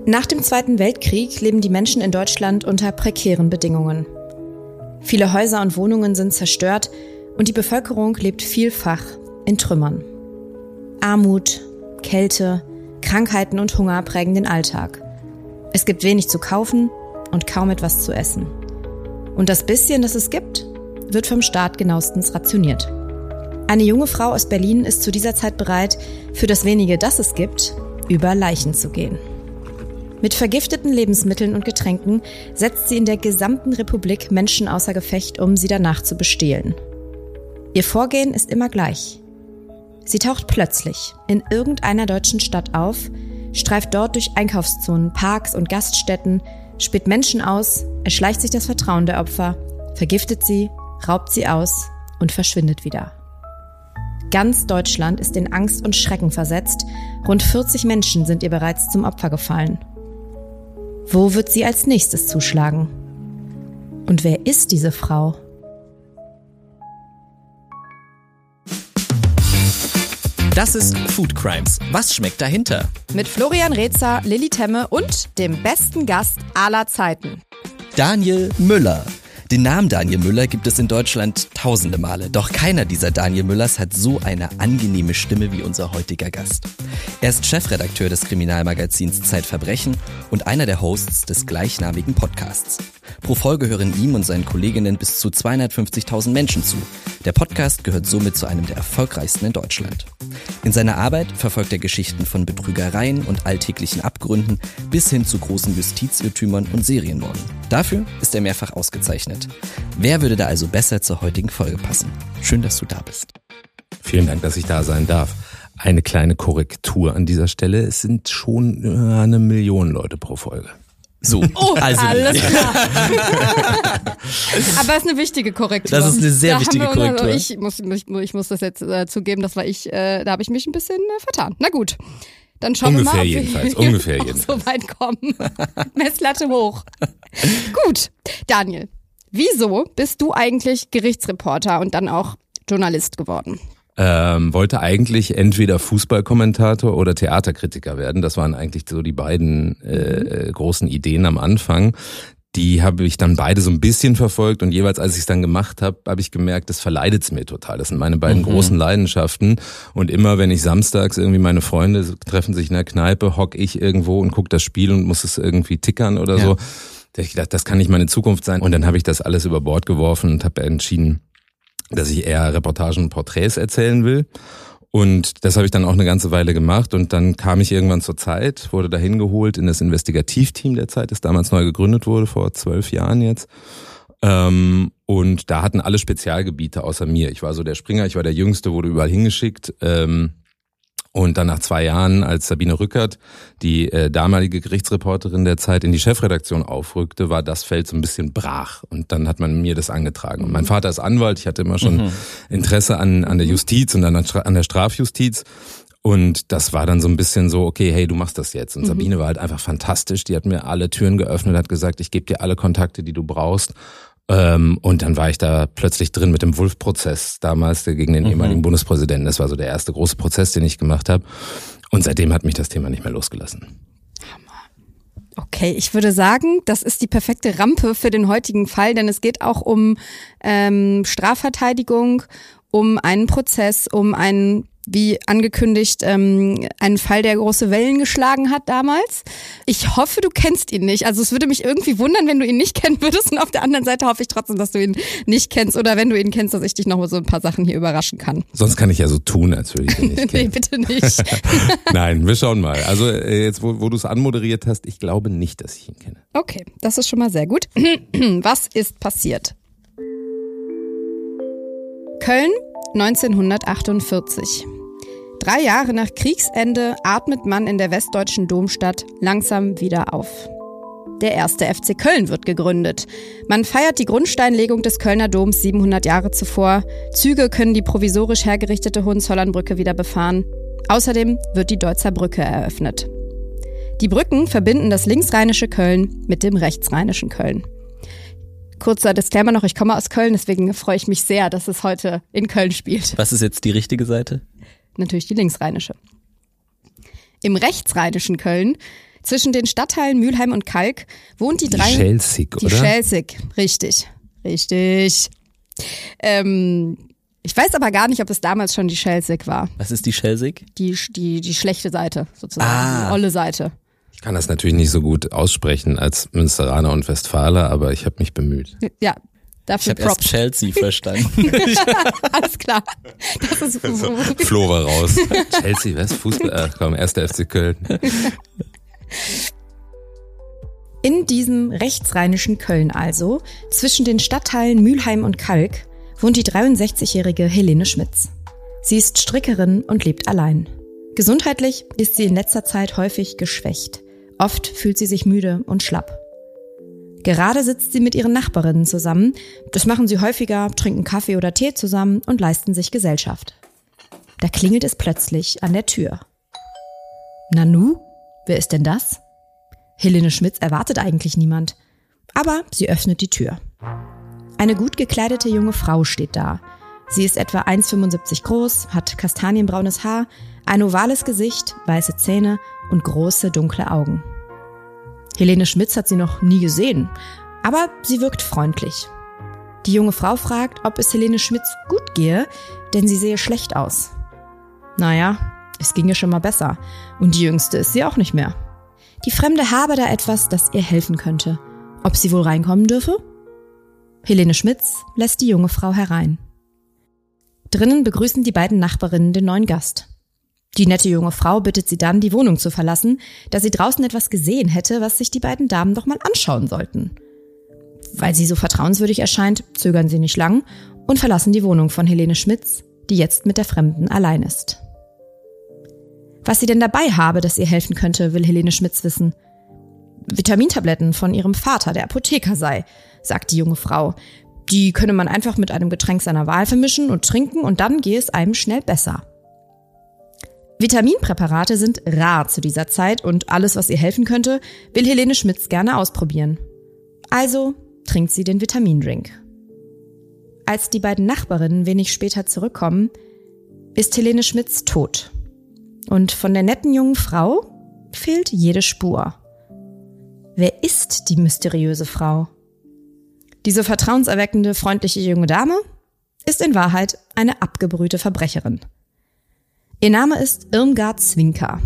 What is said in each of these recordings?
Nach dem Zweiten Weltkrieg leben die Menschen in Deutschland unter prekären Bedingungen. Viele Häuser und Wohnungen sind zerstört und die Bevölkerung lebt vielfach in Trümmern. Armut, Kälte, Krankheiten und Hunger prägen den Alltag. Es gibt wenig zu kaufen und kaum etwas zu essen. Und das bisschen, das es gibt, wird vom Staat genauestens rationiert. Eine junge Frau aus Berlin ist zu dieser Zeit bereit, für das wenige, das es gibt, über Leichen zu gehen. Mit vergifteten Lebensmitteln und Getränken setzt sie in der gesamten Republik Menschen außer Gefecht, um sie danach zu bestehlen. Ihr Vorgehen ist immer gleich. Sie taucht plötzlich in irgendeiner deutschen Stadt auf, streift dort durch Einkaufszonen, Parks und Gaststätten, späht Menschen aus, erschleicht sich das Vertrauen der Opfer, vergiftet sie, raubt sie aus und verschwindet wieder. Ganz Deutschland ist in Angst und Schrecken versetzt. Rund 40 Menschen sind ihr bereits zum Opfer gefallen. Wo wird sie als nächstes zuschlagen? Und wer ist diese Frau? Das ist Food Crimes. Was schmeckt dahinter? Mit Florian Reetzer, Lilly Temme und dem besten Gast aller Zeiten. Daniel Müller. Den Namen Daniel Müller gibt es in Deutschland tausende Male. Doch keiner dieser Daniel Müllers hat so eine angenehme Stimme wie unser heutiger Gast. Er ist Chefredakteur des Kriminalmagazins Zeitverbrechen und einer der Hosts des gleichnamigen Podcasts. Pro Folge hören ihm und seinen Kolleginnen bis zu 250.000 Menschen zu. Der Podcast gehört somit zu einem der erfolgreichsten in Deutschland. In seiner Arbeit verfolgt er Geschichten von Betrügereien und alltäglichen Abgründen bis hin zu großen Justizirrtümern und Serienmorden. Dafür ist er mehrfach ausgezeichnet. Wer würde da also besser zur heutigen Folge passen? Schön, dass du da bist. Vielen Dank, dass ich da sein darf. Eine kleine Korrektur an dieser Stelle. Es sind schon 1 Million Leute pro Folge. So, also alles klar. Aber es ist eine wichtige Korrektur. Das ist eine sehr wichtige Korrektur. Ich muss das jetzt zugeben, da habe ich mich ein bisschen vertan. Na gut, dann schauen wir mal, ob wir ungefähr jedenfalls. So weit kommen. Messlatte hoch. Gut, Daniel, wieso bist du eigentlich Gerichtsreporter und dann auch Journalist geworden? Wollte eigentlich entweder Fußballkommentator oder Theaterkritiker werden. Das waren eigentlich so die beiden großen Ideen am Anfang. Die habe ich dann beide so ein bisschen verfolgt und jeweils, als ich es dann gemacht habe, habe ich gemerkt, das verleidet es mir total. Das sind meine beiden großen Leidenschaften und immer, wenn ich samstags irgendwie meine Freunde treffen sich in der Kneipe, hock ich irgendwo und gucke das Spiel und muss es irgendwie tickern oder so. Da habe ich gedacht, das kann nicht meine Zukunft sein und dann habe ich das alles über Bord geworfen und habe entschieden, dass ich eher Reportagen und Porträts erzählen will. Und das habe ich dann auch eine ganze Weile gemacht und dann kam ich irgendwann zur Zeit, wurde dahin geholt in das Investigativteam der Zeit, das damals neu gegründet wurde, vor 12 Jahren jetzt. Und da hatten alle Spezialgebiete außer mir. Ich war so der Springer, ich war der Jüngste, wurde überall hingeschickt. Und dann nach 2 Jahren, als Sabine Rückert, die damalige Gerichtsreporterin der Zeit, in die Chefredaktion aufrückte, war das Feld so ein bisschen brach. Und dann hat man mir das angetragen. Und mein Vater ist Anwalt, ich hatte immer schon Interesse an der Justiz und an der Strafjustiz. Und das war dann so ein bisschen so, okay, hey, du machst das jetzt. Und Sabine war halt einfach fantastisch. Die hat mir alle Türen geöffnet, hat gesagt, ich gebe dir alle Kontakte, die du brauchst. Und dann war ich da plötzlich drin mit dem Wulff-Prozess damals gegen den ehemaligen Bundespräsidenten. Das war so der erste große Prozess, den ich gemacht habe. Und seitdem hat mich das Thema nicht mehr losgelassen. Okay, ich würde sagen, das ist die perfekte Rampe für den heutigen Fall, denn es geht auch um Strafverteidigung, um einen Prozess, um einen, wie angekündigt, einen Fall, der große Wellen geschlagen hat damals. Ich hoffe, du kennst ihn nicht. Also es würde mich irgendwie wundern, wenn du ihn nicht kennen würdest. Und auf der anderen Seite hoffe ich trotzdem, dass du ihn nicht kennst. Oder wenn du ihn kennst, dass ich dich noch mal so ein paar Sachen hier überraschen kann. Sonst kann ich ja so tun, als würde ich ihn nicht kennen. Nee, bitte nicht. Nein, wir schauen mal. Also jetzt, wo du es anmoderiert hast, ich glaube nicht, dass ich ihn kenne. Okay, das ist schon mal sehr gut. Was ist passiert? Köln, 1948. 3 Jahre nach Kriegsende atmet man in der westdeutschen Domstadt langsam wieder auf. Der erste FC Köln wird gegründet. Man feiert die Grundsteinlegung des Kölner Doms 700 Jahre zuvor. Züge können die provisorisch hergerichtete Hohenzollernbrücke wieder befahren. Außerdem wird die Deutzer Brücke eröffnet. Die Brücken verbinden das linksrheinische Köln mit dem rechtsrheinischen Köln. Kurzer Disclaimer noch, ich komme aus Köln, deswegen freue ich mich sehr, dass es heute in Köln spielt. Was ist jetzt die richtige Seite? Natürlich die linksrheinische. Im rechtsrheinischen Köln Zwischen den Stadtteilen Mülheim und Kalk wohnt die Schelsig, oder? Die Schelsig, richtig. Ich weiß aber gar nicht, ob es damals schon die Schelsig war. Was ist die Schelsig? Die schlechte Seite sozusagen, die olle Seite. Ich kann das natürlich nicht so gut aussprechen als Münsteraner und Westfaler, aber ich habe mich bemüht. Ja, dafür ich habe erst Chelsea verstanden. Alles klar. Das ist Flo war raus. Chelsea, was? Fußball? Ach komm, 1. FC Köln. In diesem rechtsrheinischen Köln also, zwischen den Stadtteilen Mülheim und Kalk, wohnt die 63-jährige Helene Schmitz. Sie ist Strickerin und lebt allein. Gesundheitlich ist sie in letzter Zeit häufig geschwächt. Oft fühlt sie sich müde und schlapp. Gerade sitzt sie mit ihren Nachbarinnen zusammen. Das machen sie häufiger, trinken Kaffee oder Tee zusammen und leisten sich Gesellschaft. Da klingelt es plötzlich an der Tür. Nanu? Wer ist denn das? Helene Schmitz erwartet eigentlich niemand. Aber sie öffnet die Tür. Eine gut gekleidete junge Frau steht da. Sie ist etwa 1,75 groß, hat kastanienbraunes Haar, ein ovales Gesicht, weiße Zähne und große, dunkle Augen. Helene Schmitz hat sie noch nie gesehen, aber sie wirkt freundlich. Die junge Frau fragt, ob es Helene Schmitz gut gehe, denn sie sehe schlecht aus. Naja, es ginge schon mal besser. Und die Jüngste ist sie auch nicht mehr. Die Fremde habe da etwas, das ihr helfen könnte. Ob sie wohl reinkommen dürfe? Helene Schmitz lässt die junge Frau herein. Drinnen begrüßen die beiden Nachbarinnen den neuen Gast. Die nette junge Frau bittet sie dann, die Wohnung zu verlassen, da sie draußen etwas gesehen hätte, was sich die beiden Damen doch mal anschauen sollten. Weil sie so vertrauenswürdig erscheint, zögern sie nicht lang und verlassen die Wohnung von Helene Schmitz, die jetzt mit der Fremden allein ist. Was sie denn dabei habe, das ihr helfen könnte, will Helene Schmitz wissen. Vitamintabletten von ihrem Vater, der Apotheker sei, sagt die junge Frau. Die könne man einfach mit einem Getränk seiner Wahl vermischen und trinken und dann gehe es einem schnell besser. Vitaminpräparate sind rar zu dieser Zeit und alles, was ihr helfen könnte, will Helene Schmitz gerne ausprobieren. Also trinkt sie den Vitamindrink. Als die beiden Nachbarinnen wenig später zurückkommen, ist Helene Schmitz tot. Und von der netten jungen Frau fehlt jede Spur. Wer ist die mysteriöse Frau? Diese vertrauenserweckende, freundliche junge Dame ist in Wahrheit eine abgebrühte Verbrecherin. Ihr Name ist Irmgard Zwinker.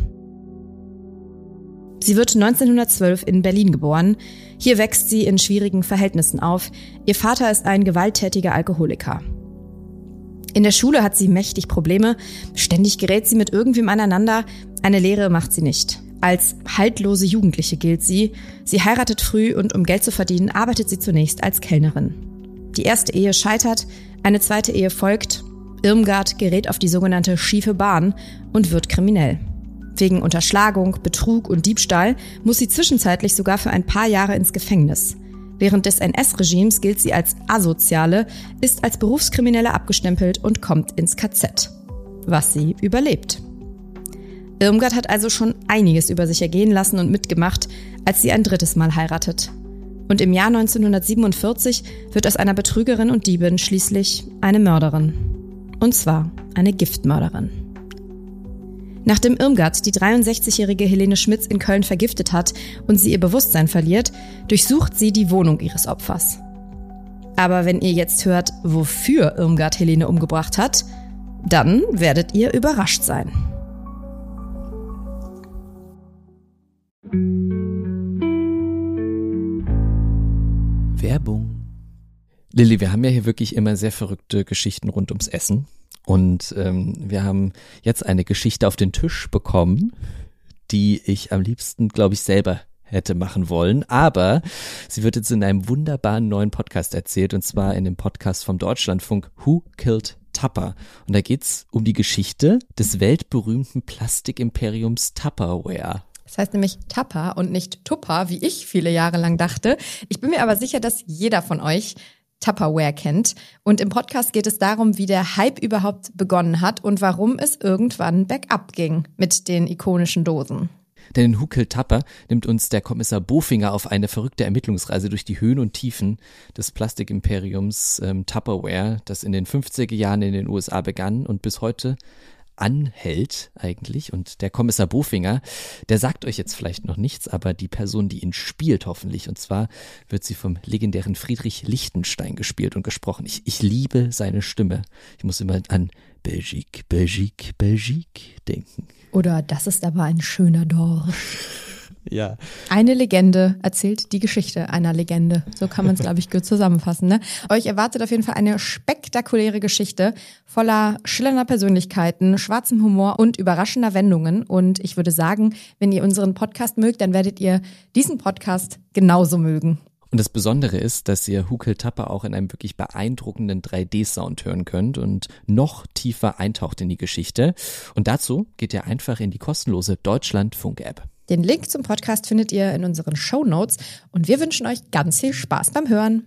Sie wird 1912 in Berlin geboren. Hier wächst sie in schwierigen Verhältnissen auf. Ihr Vater ist ein gewalttätiger Alkoholiker. In der Schule hat sie mächtig Probleme. Ständig gerät sie mit irgendwem aneinander. Eine Lehre macht sie nicht. Als haltlose Jugendliche gilt sie. Sie heiratet früh und um Geld zu verdienen, arbeitet sie zunächst als Kellnerin. Die erste Ehe scheitert, eine zweite Ehe folgt. Irmgard gerät auf die sogenannte schiefe Bahn und wird kriminell. Wegen Unterschlagung, Betrug und Diebstahl muss sie zwischenzeitlich sogar für ein paar Jahre ins Gefängnis. Während des NS-Regimes gilt sie als Asoziale, ist als Berufskriminelle abgestempelt und kommt ins KZ. Was sie überlebt. Irmgard hat also schon einiges über sich ergehen lassen und mitgemacht, als sie ein drittes Mal heiratet. Und im Jahr 1947 wird aus einer Betrügerin und Diebin schließlich eine Mörderin. Und zwar eine Giftmörderin. Nachdem Irmgard die 63-jährige Helene Schmitz in Köln vergiftet hat und sie ihr Bewusstsein verliert, durchsucht sie die Wohnung ihres Opfers. Aber wenn ihr jetzt hört, wofür Irmgard Helene umgebracht hat, dann werdet ihr überrascht sein. Werbung. Lilly, wir haben ja hier wirklich immer sehr verrückte Geschichten rund ums Essen. Und wir haben jetzt eine Geschichte auf den Tisch bekommen, die ich am liebsten, glaube ich, selber hätte machen wollen. Aber sie wird jetzt in einem wunderbaren neuen Podcast erzählt, und zwar in dem Podcast vom Deutschlandfunk Who Killed Tupper. Und da geht's um die Geschichte des weltberühmten Plastikimperiums Tupperware. Das heißt nämlich Tupper und nicht Tupper, wie ich viele Jahre lang dachte. Ich bin mir aber sicher, dass jeder von euch Tupperware kennt. Und im Podcast geht es darum, wie der Hype überhaupt begonnen hat und warum es irgendwann bergab ging mit den ikonischen Dosen. Denn in Who Killed Tupper nimmt uns der Kommissar Bofinger auf eine verrückte Ermittlungsreise durch die Höhen und Tiefen des Plastikimperiums Tupperware, das in den 50er Jahren in den USA begann und bis heute anhält eigentlich. Und der Kommissar Bofinger, der sagt euch jetzt vielleicht noch nichts, aber die Person, die ihn spielt hoffentlich, und zwar wird sie vom legendären Friedrich Lichtenstein gespielt und gesprochen. Ich liebe seine Stimme. Ich muss immer an Belgique, Belgique, Belgique denken. Oder das ist aber ein schöner Dorf. Ja. Eine Legende erzählt die Geschichte einer Legende. So kann man es, glaube ich, gut zusammenfassen. Ne? Euch erwartet auf jeden Fall eine spektakuläre Geschichte voller schillernder Persönlichkeiten, schwarzem Humor und überraschender Wendungen. Und ich würde sagen, wenn ihr unseren Podcast mögt, dann werdet ihr diesen Podcast genauso mögen. Und das Besondere ist, dass ihr Huckel Tapper auch in einem wirklich beeindruckenden 3D-Sound hören könnt und noch tiefer eintaucht in die Geschichte. Und dazu geht ihr einfach in die kostenlose Deutschlandfunk-App. Den Link zum Podcast findet ihr in unseren Shownotes und wir wünschen euch ganz viel Spaß beim Hören.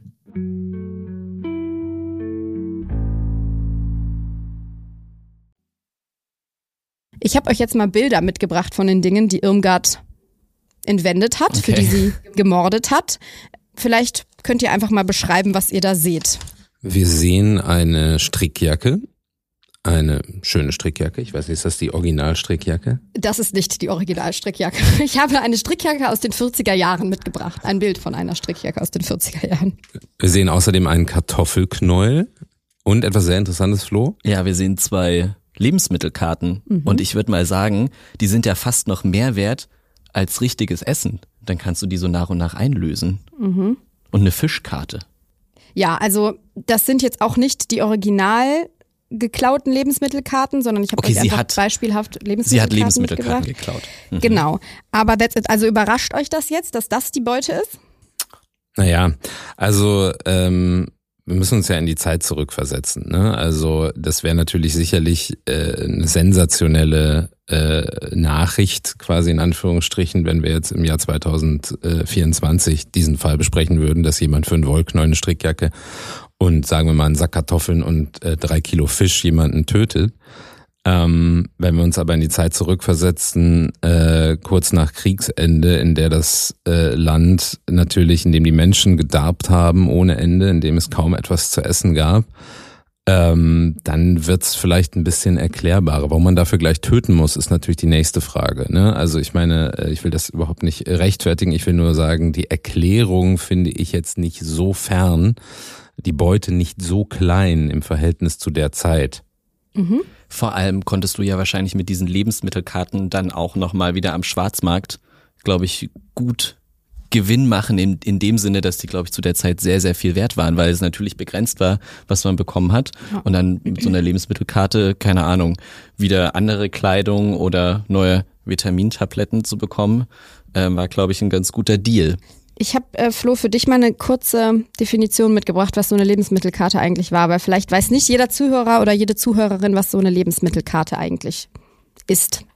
Ich habe euch jetzt mal Bilder mitgebracht von den Dingen, die Irmgard entwendet hat, für die sie gemordet hat. Vielleicht könnt ihr einfach mal beschreiben, was ihr da seht. Wir sehen eine Strickjacke. Eine schöne Strickjacke. Ich weiß nicht, ist das die Originalstrickjacke? Das ist nicht die Originalstrickjacke. Ich habe eine Strickjacke aus den 40er Jahren mitgebracht. Ein Bild von einer Strickjacke aus den 40er Jahren. Wir sehen außerdem einen Kartoffelknäuel und etwas sehr Interessantes, Flo. Ja, wir sehen 2 Lebensmittelkarten. Und ich würde mal sagen, die sind ja fast noch mehr wert als richtiges Essen. Dann kannst du die so nach und nach einlösen. Und eine Fischkarte. Ja, also das sind jetzt auch nicht die original geklauten Lebensmittelkarten, sondern ich habe euch einfach beispielhaft Lebensmittelkarten Sie hat Lebensmittelkarten geklaut. Genau. Aber that's it. Also überrascht euch das jetzt, dass das die Beute ist? Naja, also wir müssen uns ja in die Zeit zurückversetzen. Ne? Also das wäre natürlich sicherlich eine sensationelle Nachricht, quasi in Anführungsstrichen, wenn wir jetzt im Jahr 2024 diesen Fall besprechen würden, dass jemand für einen Wollknäuel, eine Strickjacke und sagen wir mal einen Sack Kartoffeln und 3 Kilo Fisch jemanden tötet. Wenn wir uns aber in die Zeit zurückversetzen, kurz nach Kriegsende, in der das Land natürlich, in dem die Menschen gedarbt haben ohne Ende, in dem es kaum etwas zu essen gab, dann wird's vielleicht ein bisschen erklärbarer. Warum man dafür gleich töten muss, ist natürlich die nächste Frage. Ne? Also ich meine, ich will das überhaupt nicht rechtfertigen, ich will nur sagen, die Erklärung finde ich jetzt nicht so fern, die Beute nicht so klein im Verhältnis zu der Zeit. Vor allem konntest du ja wahrscheinlich mit diesen Lebensmittelkarten dann auch nochmal wieder am Schwarzmarkt, glaube ich, gut Gewinn machen in dem Sinne, dass die, glaube ich, zu der Zeit sehr, sehr viel wert waren, weil es natürlich begrenzt war, was man bekommen hat. Und dann mit so einer Lebensmittelkarte, keine Ahnung, wieder andere Kleidung oder neue Vitamintabletten zu bekommen, war, glaube ich, ein ganz guter Deal. Ich habe, Flo, für dich mal eine kurze Definition mitgebracht, was so eine Lebensmittelkarte eigentlich war, weil vielleicht weiß nicht jeder Zuhörer oder jede Zuhörerin, was so eine Lebensmittelkarte eigentlich ist.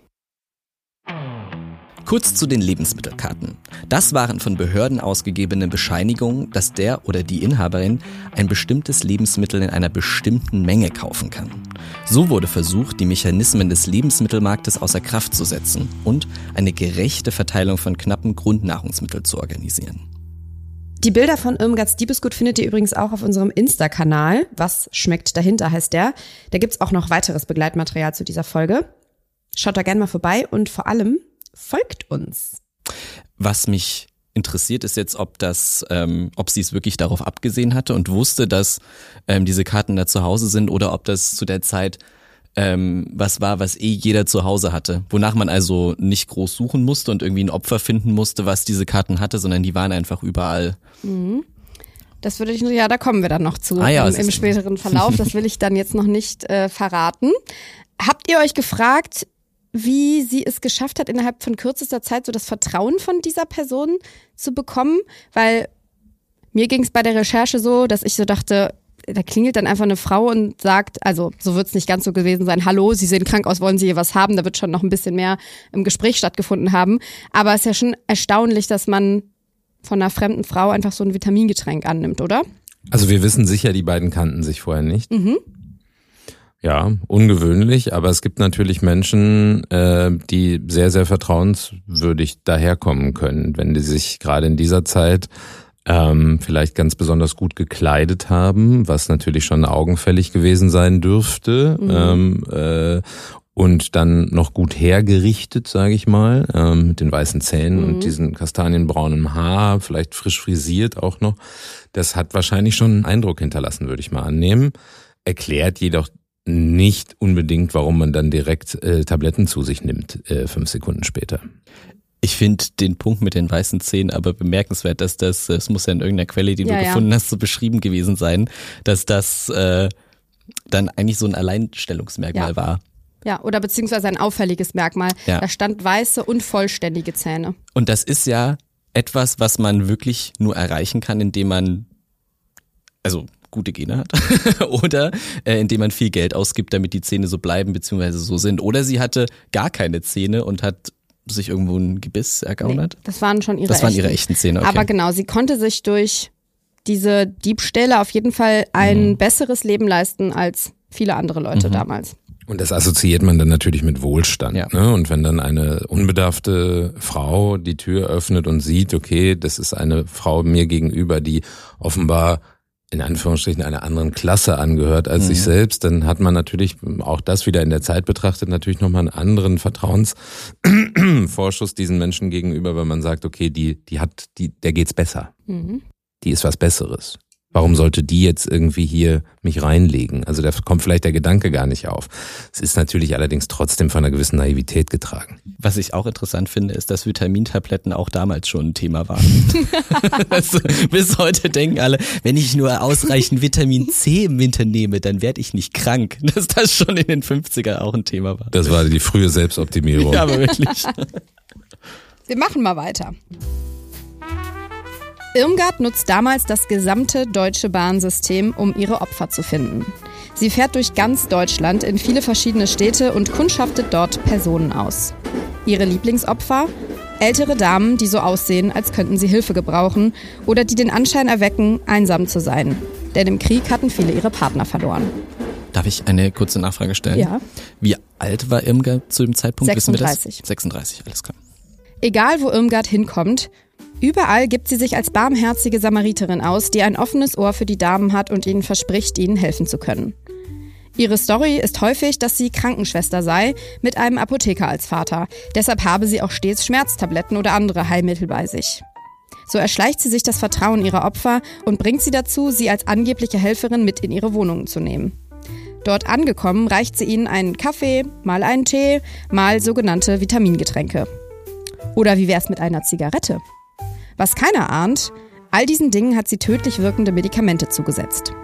Kurz zu den Lebensmittelkarten. Das waren von Behörden ausgegebene Bescheinigungen, dass der oder die Inhaberin ein bestimmtes Lebensmittel in einer bestimmten Menge kaufen kann. So wurde versucht, die Mechanismen des Lebensmittelmarktes außer Kraft zu setzen und eine gerechte Verteilung von knappen Grundnahrungsmitteln zu organisieren. Die Bilder von Irmgards Diebesgut findet ihr übrigens auch auf unserem Insta-Kanal. Was schmeckt dahinter heißt der. Da gibt's auch noch weiteres Begleitmaterial zu dieser Folge. Schaut da gerne mal vorbei und vor allem folgt uns. Was mich interessiert ist jetzt, ob sie es wirklich darauf abgesehen hatte und wusste, dass diese Karten da zu Hause sind oder ob das zu der Zeit was war, was jeder zu Hause hatte. Wonach man also nicht groß suchen musste und irgendwie ein Opfer finden musste, was diese Karten hatte, sondern die waren einfach überall. Das würde ich, ja, da kommen wir dann noch zu im späteren Verlauf. Das will ich dann jetzt noch nicht verraten. Habt ihr euch gefragt, wie sie es geschafft hat, innerhalb von kürzester Zeit so das Vertrauen von dieser Person zu bekommen? Weil mir ging es bei der Recherche so, dass ich so dachte, da klingelt dann einfach eine Frau und sagt, also so wird es nicht ganz so gewesen sein, hallo, Sie sehen krank aus, wollen Sie hier was haben? Da wird schon noch ein bisschen mehr im Gespräch stattgefunden haben. Aber es ist ja schon erstaunlich, dass man von einer fremden Frau einfach so ein Vitamingetränk annimmt, oder? Also wir wissen sicher, die beiden kannten sich vorher nicht. Ja, ungewöhnlich, aber es gibt natürlich Menschen, die sehr, sehr vertrauenswürdig daherkommen können, wenn die sich gerade in dieser Zeit vielleicht ganz besonders gut gekleidet haben, was natürlich schon augenfällig gewesen sein dürfte. Und dann noch gut hergerichtet, sage ich mal, mit den weißen Zähnen und diesen kastanienbraunen Haar, vielleicht frisch frisiert auch noch. Das hat wahrscheinlich schon einen Eindruck hinterlassen, würde ich mal annehmen. Erklärt jedoch nicht unbedingt, warum man dann direkt Tabletten zu sich nimmt, 5 Sekunden später. Ich finde den Punkt mit den weißen Zähnen aber bemerkenswert, dass das muss ja in irgendeiner Quelle, die du gefunden hast, so beschrieben gewesen sein, dass das dann eigentlich so ein Alleinstellungsmerkmal war. Ja, oder beziehungsweise ein auffälliges Merkmal. Ja. Da stand weiße und vollständige Zähne. Und das ist ja etwas, was man wirklich nur erreichen kann, indem man gute Gene hat oder indem man viel Geld ausgibt, damit die Zähne so bleiben beziehungsweise so sind. Oder sie hatte gar keine Zähne und hat sich irgendwo ein Gebiss ergaunert. Nee, das waren schon ihre echten Zähne. Okay. Aber genau, sie konnte sich durch diese Diebstähle auf jeden Fall ein besseres Leben leisten als viele andere Leute damals. Und das assoziiert man dann natürlich mit Wohlstand. Ja. Ne? Und wenn dann eine unbedarfte Frau die Tür öffnet und sieht, okay, das ist eine Frau mir gegenüber, die offenbar in Anführungsstrichen einer anderen Klasse angehört als sich selbst, dann hat man natürlich, auch das wieder in der Zeit betrachtet, natürlich nochmal einen anderen Vertrauensvorschuss diesen Menschen gegenüber, weil man sagt, okay, der geht's besser. Die ist was Besseres. Warum sollte die jetzt irgendwie hier mich reinlegen? Also da kommt vielleicht der Gedanke gar nicht auf. Es ist natürlich allerdings trotzdem von einer gewissen Naivität getragen. Was ich auch interessant finde, ist, dass Vitamintabletten auch damals schon ein Thema waren. Also, bis heute denken alle, wenn ich nur ausreichend Vitamin C im Winter nehme, dann werde ich nicht krank. Dass das schon in den 50er auch ein Thema war. Das war die frühe Selbstoptimierung. Ja, aber wirklich. Wir machen mal weiter. Irmgard nutzt damals das gesamte deutsche Bahnsystem, um ihre Opfer zu finden. Sie fährt durch ganz Deutschland in viele verschiedene Städte und kundschaftet dort Personen aus. Ihre Lieblingsopfer? Ältere Damen, die so aussehen, als könnten sie Hilfe gebrauchen oder die den Anschein erwecken, einsam zu sein. Denn im Krieg hatten viele ihre Partner verloren. Darf ich eine kurze Nachfrage stellen? Ja. Wie alt war Irmgard zu dem Zeitpunkt? 36. Wissen wir das? 36, alles klar. Egal, wo Irmgard hinkommt, überall gibt sie sich als barmherzige Samariterin aus, die ein offenes Ohr für die Damen hat und ihnen verspricht, ihnen helfen zu können. Ihre Story ist häufig, dass sie Krankenschwester sei, mit einem Apotheker als Vater. Deshalb habe sie auch stets Schmerztabletten oder andere Heilmittel bei sich. So erschleicht sie sich das Vertrauen ihrer Opfer und bringt sie dazu, sie als angebliche Helferin mit in ihre Wohnungen zu nehmen. Dort angekommen, reicht sie ihnen einen Kaffee, mal einen Tee, mal sogenannte Vitamingetränke. Oder wie wär's mit einer Zigarette? Was keiner ahnt, all diesen Dingen hat sie tödlich wirkende Medikamente zugesetzt.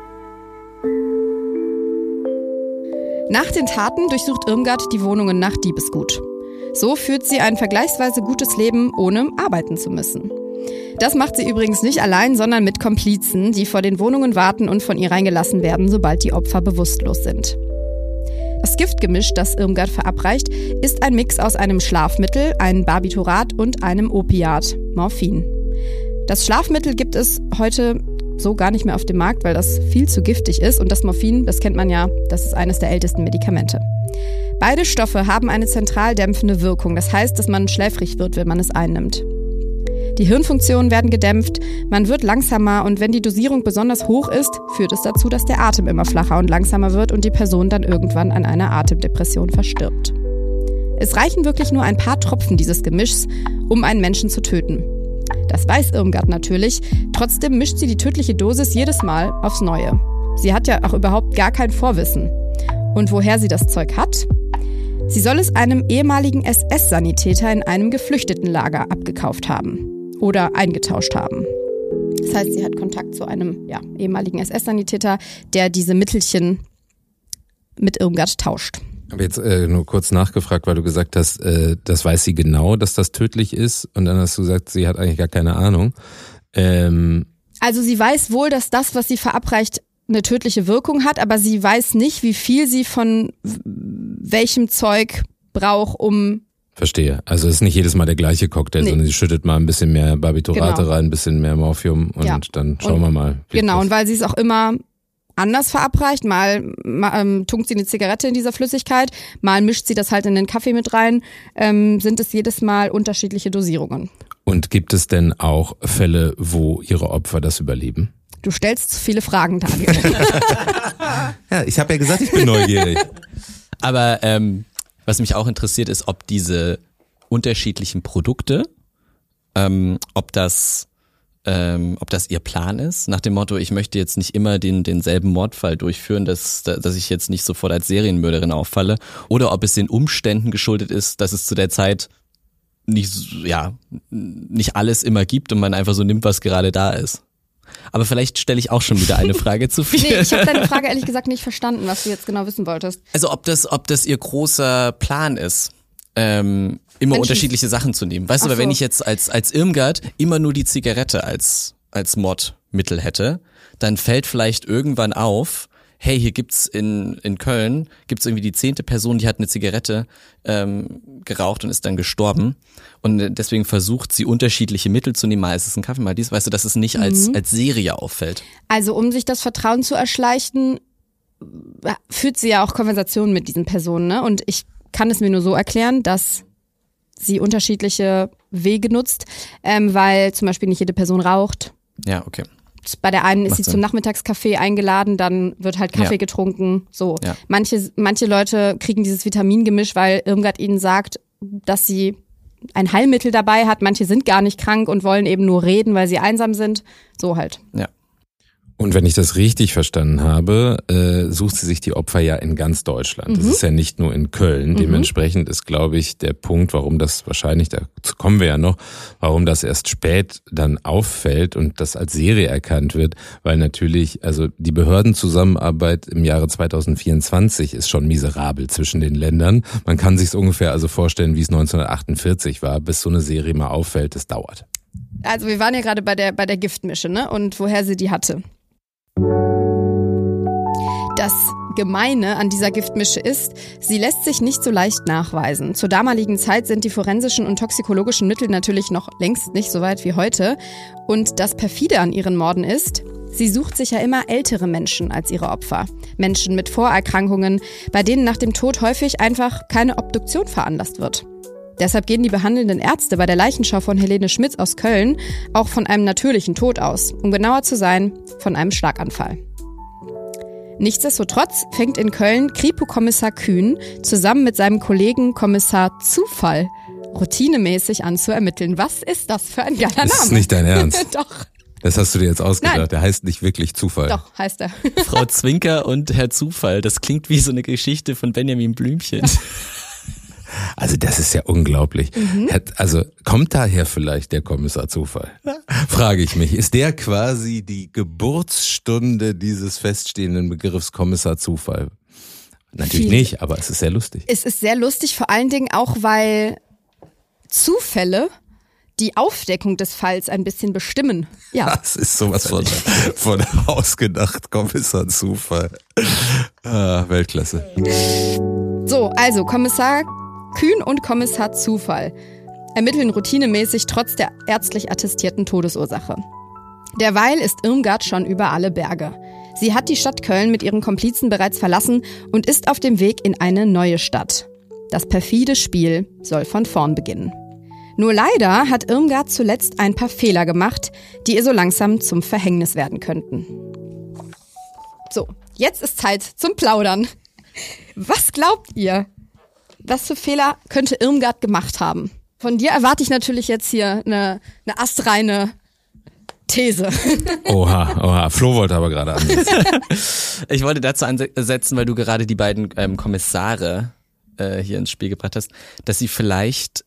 Nach den Taten durchsucht Irmgard die Wohnungen nach Diebesgut. So führt sie ein vergleichsweise gutes Leben, ohne arbeiten zu müssen. Das macht sie übrigens nicht allein, sondern mit Komplizen, die vor den Wohnungen warten und von ihr reingelassen werden, sobald die Opfer bewusstlos sind. Das Giftgemisch, das Irmgard verabreicht, ist ein Mix aus einem Schlafmittel, einem Barbiturat und einem Opiat, Morphin. Das Schlafmittel gibt es heute so gar nicht mehr auf dem Markt, weil das viel zu giftig ist. Und das Morphin, das kennt man ja, das ist eines der ältesten Medikamente. Beide Stoffe haben eine zentral dämpfende Wirkung. Das heißt, dass man schläfrig wird, wenn man es einnimmt. Die Hirnfunktionen werden gedämpft, man wird langsamer und wenn die Dosierung besonders hoch ist, führt es dazu, dass der Atem immer flacher und langsamer wird und die Person dann irgendwann an einer Atemdepression verstirbt. Es reichen wirklich nur ein paar Tropfen dieses Gemischs, um einen Menschen zu töten. Das weiß Irmgard natürlich, trotzdem mischt sie die tödliche Dosis jedes Mal aufs Neue. Sie hat ja auch überhaupt gar kein Vorwissen. Und woher sie das Zeug hat? Sie soll es einem ehemaligen SS-Sanitäter in einem Geflüchtetenlager abgekauft haben. Oder eingetauscht haben. Das heißt, sie hat Kontakt zu einem ehemaligen SS-Sanitäter, der diese Mittelchen mit Irmgard tauscht. Ich habe jetzt nur kurz nachgefragt, weil du gesagt hast, das weiß sie genau, dass das tödlich ist. Und dann hast du gesagt, sie hat eigentlich gar keine Ahnung. Also sie weiß wohl, dass das, was sie verabreicht, eine tödliche Wirkung hat, aber sie weiß nicht, wie viel sie von welchem Zeug braucht, um... Verstehe. Also es ist nicht jedes Mal der gleiche Cocktail, sondern sie schüttet mal ein bisschen mehr Barbiturate rein, ein bisschen mehr Morphium und dann schauen wir mal. Genau, und weil sie es auch immer anders verabreicht, mal tunkt sie eine Zigarette in dieser Flüssigkeit, mal mischt sie das halt in den Kaffee mit rein, sind es jedes Mal unterschiedliche Dosierungen. Und gibt es denn auch Fälle, wo ihre Opfer das überleben? Du stellst zu viele Fragen, Daniel. Ja, ich habe ja gesagt, ich bin neugierig. Aber was mich auch interessiert, ist, ob diese unterschiedlichen Produkte, ob das ihr Plan ist, nach dem Motto, ich möchte jetzt nicht immer denselben Mordfall durchführen, dass ich jetzt nicht sofort als Serienmörderin auffalle, oder ob es den Umständen geschuldet ist, dass es zu der Zeit nicht alles immer gibt und man einfach so nimmt, was gerade da ist. Aber vielleicht stelle ich auch schon wieder eine Frage zu viel. Nee, ich habe deine Frage ehrlich gesagt nicht verstanden, was du jetzt genau wissen wolltest. Also ob das ihr großer Plan ist, immer unterschiedliche Sachen zu nehmen. Weißt du, weil wenn ich jetzt als Irmgard immer nur die Zigarette als Mordmittel hätte, dann fällt vielleicht irgendwann auf, hey, hier gibt's in Köln, gibt's irgendwie die 10. Person, die hat eine Zigarette geraucht und ist dann gestorben. Und deswegen versucht sie unterschiedliche Mittel zu nehmen. Mal ist es ein Kaffee, mal dies, weißt du, dass es nicht als Serie auffällt. Also um sich das Vertrauen zu erschleichen, führt sie ja auch Konversationen mit diesen Personen, ne? Und ich kann es mir nur so erklären, dass sie unterschiedliche Wege nutzt, weil zum Beispiel nicht jede Person raucht. Ja, okay. Bei der einen ist sie zum Nachmittagskaffee eingeladen, dann wird halt Kaffee getrunken. So. Ja. Manche Leute kriegen dieses Vitamingemisch, weil Irmgard ihnen sagt, dass sie ein Heilmittel dabei hat. Manche sind gar nicht krank und wollen eben nur reden, weil sie einsam sind. So halt. Ja. Und wenn ich das richtig verstanden habe, sucht sie sich die Opfer ja in ganz Deutschland. Das ist ja nicht nur in Köln. Dementsprechend ist, glaube ich, der Punkt, warum das wahrscheinlich, dazu kommen wir ja noch, warum das erst spät dann auffällt und das als Serie erkannt wird, weil natürlich, also die Behördenzusammenarbeit im Jahre 2024 ist schon miserabel zwischen den Ländern. Man kann sich es ungefähr also vorstellen, wie es 1948 war, bis so eine Serie mal auffällt, das dauert. Also wir waren ja gerade bei der Giftmische, ne? Und woher sie die hatte. Das Gemeine an dieser Giftmische ist, sie lässt sich nicht so leicht nachweisen. Zur damaligen Zeit sind die forensischen und toxikologischen Mittel natürlich noch längst nicht so weit wie heute. Und das Perfide an ihren Morden ist, sie sucht sich ja immer ältere Menschen als ihre Opfer. Menschen mit Vorerkrankungen, bei denen nach dem Tod häufig einfach keine Obduktion veranlasst wird. Deshalb gehen die behandelnden Ärzte bei der Leichenschau von Helene Schmitz aus Köln auch von einem natürlichen Tod aus, um genauer zu sein, von einem Schlaganfall. Nichtsdestotrotz fängt in Köln Kripo-Kommissar Kühn zusammen mit seinem Kollegen Kommissar Zufall routinemäßig an zu ermitteln. Was ist das für ein geiler Name? Das ist nicht dein Ernst. Doch. Das hast du dir jetzt ausgedacht. Nein. Der heißt nicht wirklich Zufall. Doch, heißt er. Frau Zwinker und Herr Zufall, das klingt wie so eine Geschichte von Benjamin Blümchen. Ja. Also das ist ja unglaublich. Also kommt daher vielleicht der Kommissar Zufall? Frage ich mich. Ist der quasi die Geburtsstunde dieses feststehenden Begriffs Kommissar Zufall? Natürlich nicht, aber es ist sehr lustig. Es ist sehr lustig, vor allen Dingen auch, weil Zufälle die Aufdeckung des Falls ein bisschen bestimmen. Ja. Das ist sowas von ausgedacht, Kommissar Zufall. Weltklasse. So, also Kommissar Kühn und Kommissar Zufall ermitteln routinemäßig trotz der ärztlich attestierten Todesursache. Derweil ist Irmgard schon über alle Berge. Sie hat die Stadt Köln mit ihren Komplizen bereits verlassen und ist auf dem Weg in eine neue Stadt. Das perfide Spiel soll von vorn beginnen. Nur leider hat Irmgard zuletzt ein paar Fehler gemacht, die ihr so langsam zum Verhängnis werden könnten. So, jetzt ist Zeit zum Plaudern. Was glaubt ihr? Was für Fehler könnte Irmgard gemacht haben? Von dir erwarte ich natürlich jetzt hier eine astreine These. Oha. Flo wollte aber gerade ansetzen. Ich wollte dazu ansetzen, weil du gerade die beiden Kommissare hier ins Spiel gebracht hast, dass sie vielleicht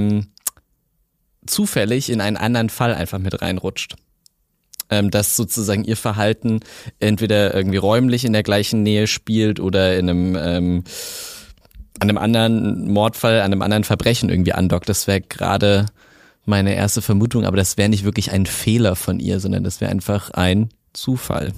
zufällig in einen anderen Fall einfach mit reinrutscht. Dass sozusagen ihr Verhalten entweder irgendwie räumlich in der gleichen Nähe spielt oder in an einem anderen Mordfall, an einem anderen Verbrechen irgendwie andockt. Das wäre gerade meine erste Vermutung, aber das wäre nicht wirklich ein Fehler von ihr, sondern das wäre einfach ein Zufall.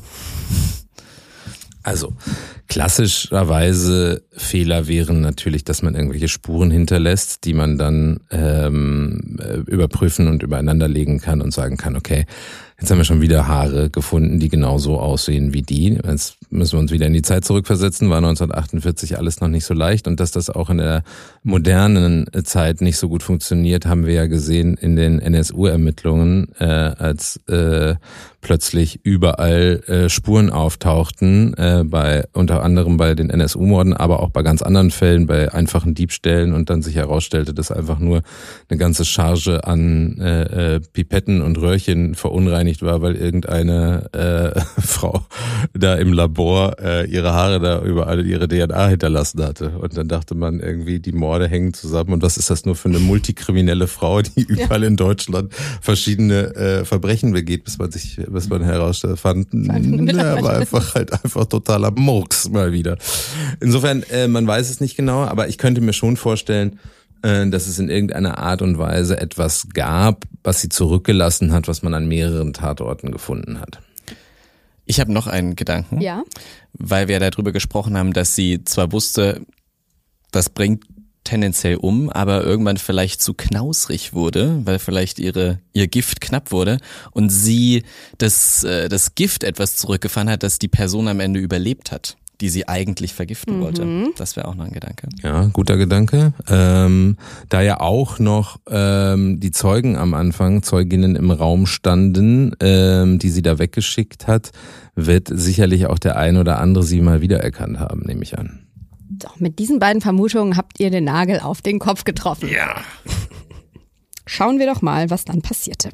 Also klassischerweise Fehler wären natürlich, dass man irgendwelche Spuren hinterlässt, die man dann überprüfen und übereinander legen kann und sagen kann, okay, Jetzt haben wir schon wieder Haare gefunden, die genauso aussehen wie die. Jetzt müssen wir uns wieder in die Zeit zurückversetzen, war 1948 alles noch nicht so leicht. Und dass das auch in der modernen Zeit nicht so gut funktioniert, haben wir ja gesehen in den NSU-Ermittlungen, als plötzlich überall Spuren auftauchten, unter anderem bei den NSU-Morden, aber auch bei ganz anderen Fällen, bei einfachen Diebstählen und dann sich herausstellte, dass einfach nur eine ganze Charge an Pipetten und Röhrchen verunreinigt war, weil irgendeine Frau da im Labor ihre Haare da überall ihre DNA hinterlassen hatte. Und dann dachte man irgendwie, die Morde hängen zusammen. Und was ist das nur für eine multikriminelle Frau, die überall in Deutschland verschiedene Verbrechen begeht, bis man herausstellt, war einfach totaler Murks mal wieder. Insofern, man weiß es nicht genau, aber ich könnte mir schon vorstellen, dass es in irgendeiner Art und Weise etwas gab, was sie zurückgelassen hat, was man an mehreren Tatorten gefunden hat. Ich habe noch einen Gedanken, weil wir darüber gesprochen haben, dass sie zwar wusste, das bringt tendenziell um, aber irgendwann vielleicht zu knausrig wurde, weil vielleicht ihr Gift knapp wurde und sie das Gift etwas zurückgefahren hat, dass die Person am Ende überlebt hat, die sie eigentlich vergiften wollte. Das wäre auch noch ein Gedanke. Ja, guter Gedanke. Da ja auch noch die Zeugen am Anfang, Zeuginnen im Raum standen, die sie da weggeschickt hat, wird sicherlich auch der ein oder andere sie mal wiedererkannt haben, nehme ich an. Doch, mit diesen beiden Vermutungen habt ihr den Nagel auf den Kopf getroffen. Ja. Schauen wir doch mal, was dann passierte.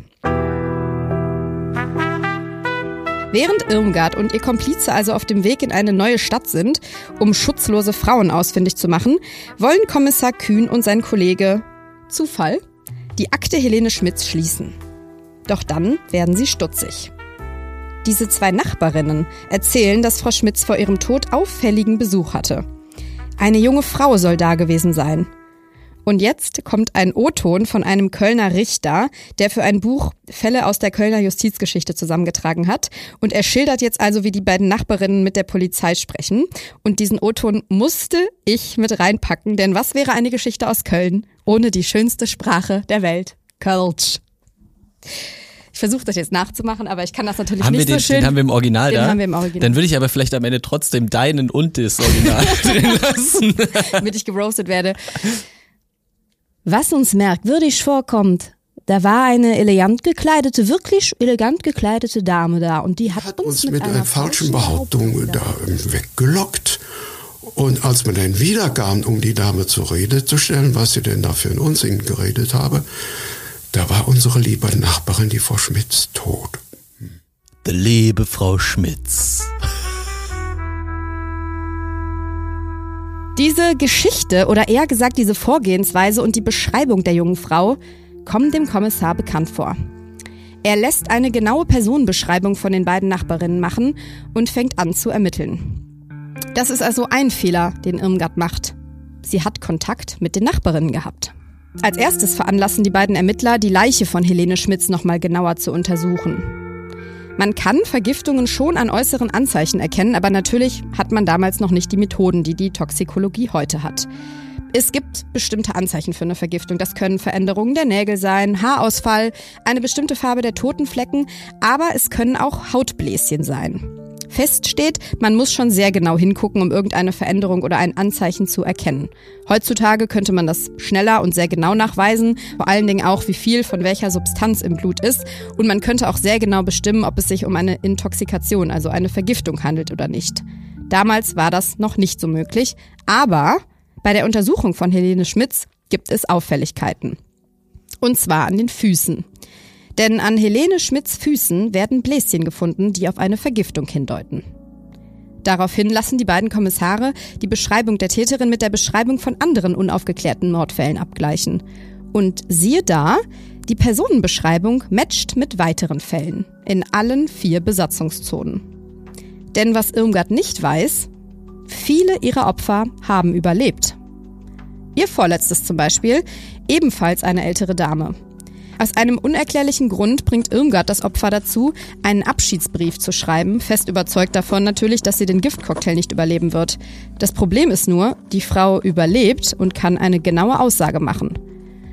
Während Irmgard und ihr Komplize also auf dem Weg in eine neue Stadt sind, um schutzlose Frauen ausfindig zu machen, wollen Kommissar Kühn und sein Kollege, Zufall, die Akte Helene Schmitz schließen. Doch dann werden sie stutzig. Diese 2 Nachbarinnen erzählen, dass Frau Schmitz vor ihrem Tod auffälligen Besuch hatte. Eine junge Frau soll da gewesen sein. Und jetzt kommt ein O-Ton von einem Kölner Richter, der für ein Buch Fälle aus der Kölner Justizgeschichte zusammengetragen hat. Und er schildert jetzt also, wie die beiden Nachbarinnen mit der Polizei sprechen. Und diesen O-Ton musste ich mit reinpacken, denn was wäre eine Geschichte aus Köln ohne die schönste Sprache der Welt? Kölsch. Ich versuche das jetzt nachzumachen, aber ich kann das natürlich nicht so schön. Den haben wir im Original da? Den haben wir im Original. Dann würde ich aber vielleicht am Ende trotzdem deinen und das Original drin lassen. Damit ich geroastet werde. Was uns merkwürdig vorkommt, da war eine wirklich elegant gekleidete Dame da und die hat uns mit einer falschen Behauptung da weggelockt. Und als man dann wiederkam, um die Dame zur Rede zu stellen, was sie denn da für einen Unsinn geredet habe, da war unsere liebe Nachbarin, die Frau Schmitz, tot. Die liebe Frau Schmitz. Diese Geschichte oder eher gesagt diese Vorgehensweise und die Beschreibung der jungen Frau kommen dem Kommissar bekannt vor. Er lässt eine genaue Personenbeschreibung von den beiden Nachbarinnen machen und fängt an zu ermitteln. Das ist also ein Fehler, den Irmgard macht. Sie hat Kontakt mit den Nachbarinnen gehabt. Als erstes veranlassen die beiden Ermittler, die Leiche von Helene Schmitz nochmal genauer zu untersuchen. Man kann Vergiftungen schon an äußeren Anzeichen erkennen, aber natürlich hat man damals noch nicht die Methoden, die die Toxikologie heute hat. Es gibt bestimmte Anzeichen für eine Vergiftung. Das können Veränderungen der Nägel sein, Haarausfall, eine bestimmte Farbe der Totenflecken, aber es können auch Hautbläschen sein. Fest steht, man muss schon sehr genau hingucken, um irgendeine Veränderung oder ein Anzeichen zu erkennen. Heutzutage könnte man das schneller und sehr genau nachweisen, vor allen Dingen auch, wie viel von welcher Substanz im Blut ist. Und man könnte auch sehr genau bestimmen, ob es sich um eine Intoxikation, also eine Vergiftung handelt oder nicht. Damals war das noch nicht so möglich, aber bei der Untersuchung von Helene Schmitz gibt es Auffälligkeiten. Und zwar an den Füßen. Denn an Helene Schmitz' Füßen werden Bläschen gefunden, die auf eine Vergiftung hindeuten. Daraufhin lassen die beiden Kommissare die Beschreibung der Täterin mit der Beschreibung von anderen unaufgeklärten Mordfällen abgleichen. Und siehe da, die Personenbeschreibung matcht mit weiteren Fällen in allen 4 Besatzungszonen. Denn was Irmgard nicht weiß, viele ihrer Opfer haben überlebt. Ihr vorletztes zum Beispiel, ebenfalls eine ältere Dame. Aus einem unerklärlichen Grund bringt Irmgard das Opfer dazu, einen Abschiedsbrief zu schreiben, fest überzeugt davon natürlich, dass sie den Giftcocktail nicht überleben wird. Das Problem ist nur, die Frau überlebt und kann eine genaue Aussage machen.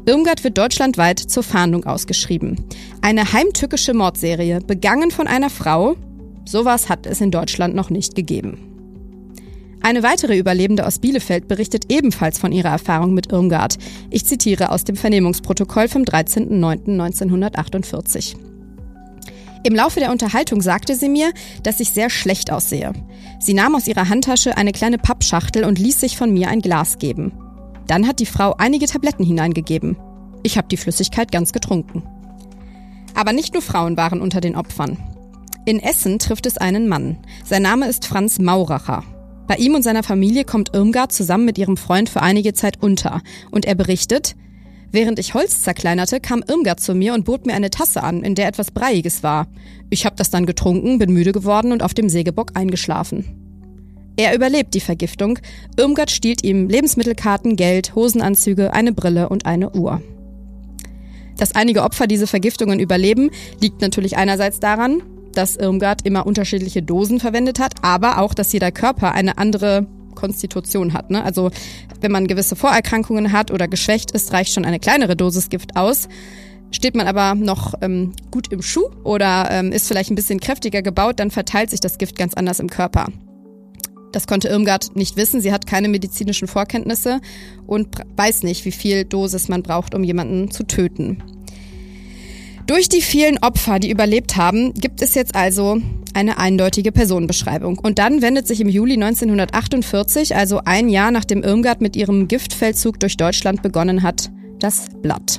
Irmgard wird deutschlandweit zur Fahndung ausgeschrieben. Eine heimtückische Mordserie, begangen von einer Frau, sowas hat es in Deutschland noch nicht gegeben. Eine weitere Überlebende aus Bielefeld berichtet ebenfalls von ihrer Erfahrung mit Irmgard. Ich zitiere aus dem Vernehmungsprotokoll vom 13.09.1948. Im Laufe der Unterhaltung sagte sie mir, dass ich sehr schlecht aussehe. Sie nahm aus ihrer Handtasche eine kleine Pappschachtel und ließ sich von mir ein Glas geben. Dann hat die Frau einige Tabletten hineingegeben. Ich habe die Flüssigkeit ganz getrunken. Aber nicht nur Frauen waren unter den Opfern. In Essen trifft es einen Mann. Sein Name ist Franz Mauracher. Bei ihm und seiner Familie kommt Irmgard zusammen mit ihrem Freund für einige Zeit unter. Und er berichtet: Während ich Holz zerkleinerte, kam Irmgard zu mir und bot mir eine Tasse an, in der etwas Breiiges war. Ich habe das dann getrunken, bin müde geworden und auf dem Sägebock eingeschlafen. Er überlebt die Vergiftung. Irmgard stiehlt ihm Lebensmittelkarten, Geld, Hosenanzüge, eine Brille und eine Uhr. Dass einige Opfer diese Vergiftungen überleben, liegt natürlich einerseits daran, dass Irmgard immer unterschiedliche Dosen verwendet hat, aber auch, dass jeder Körper eine andere Konstitution hat. Ne? Also wenn man gewisse Vorerkrankungen hat oder geschwächt ist, reicht schon eine kleinere Dosis Gift aus. Steht man aber noch gut im Schuh oder ist vielleicht ein bisschen kräftiger gebaut, dann verteilt sich das Gift ganz anders im Körper. Das konnte Irmgard nicht wissen. Sie hat keine medizinischen Vorkenntnisse und weiß nicht, wie viel Dosis man braucht, um jemanden zu töten. Durch die vielen Opfer, die überlebt haben, gibt es jetzt also eine eindeutige Personenbeschreibung. Und dann wendet sich im Juli 1948, also ein Jahr nachdem Irmgard mit ihrem Giftfeldzug durch Deutschland begonnen hat, das Blatt.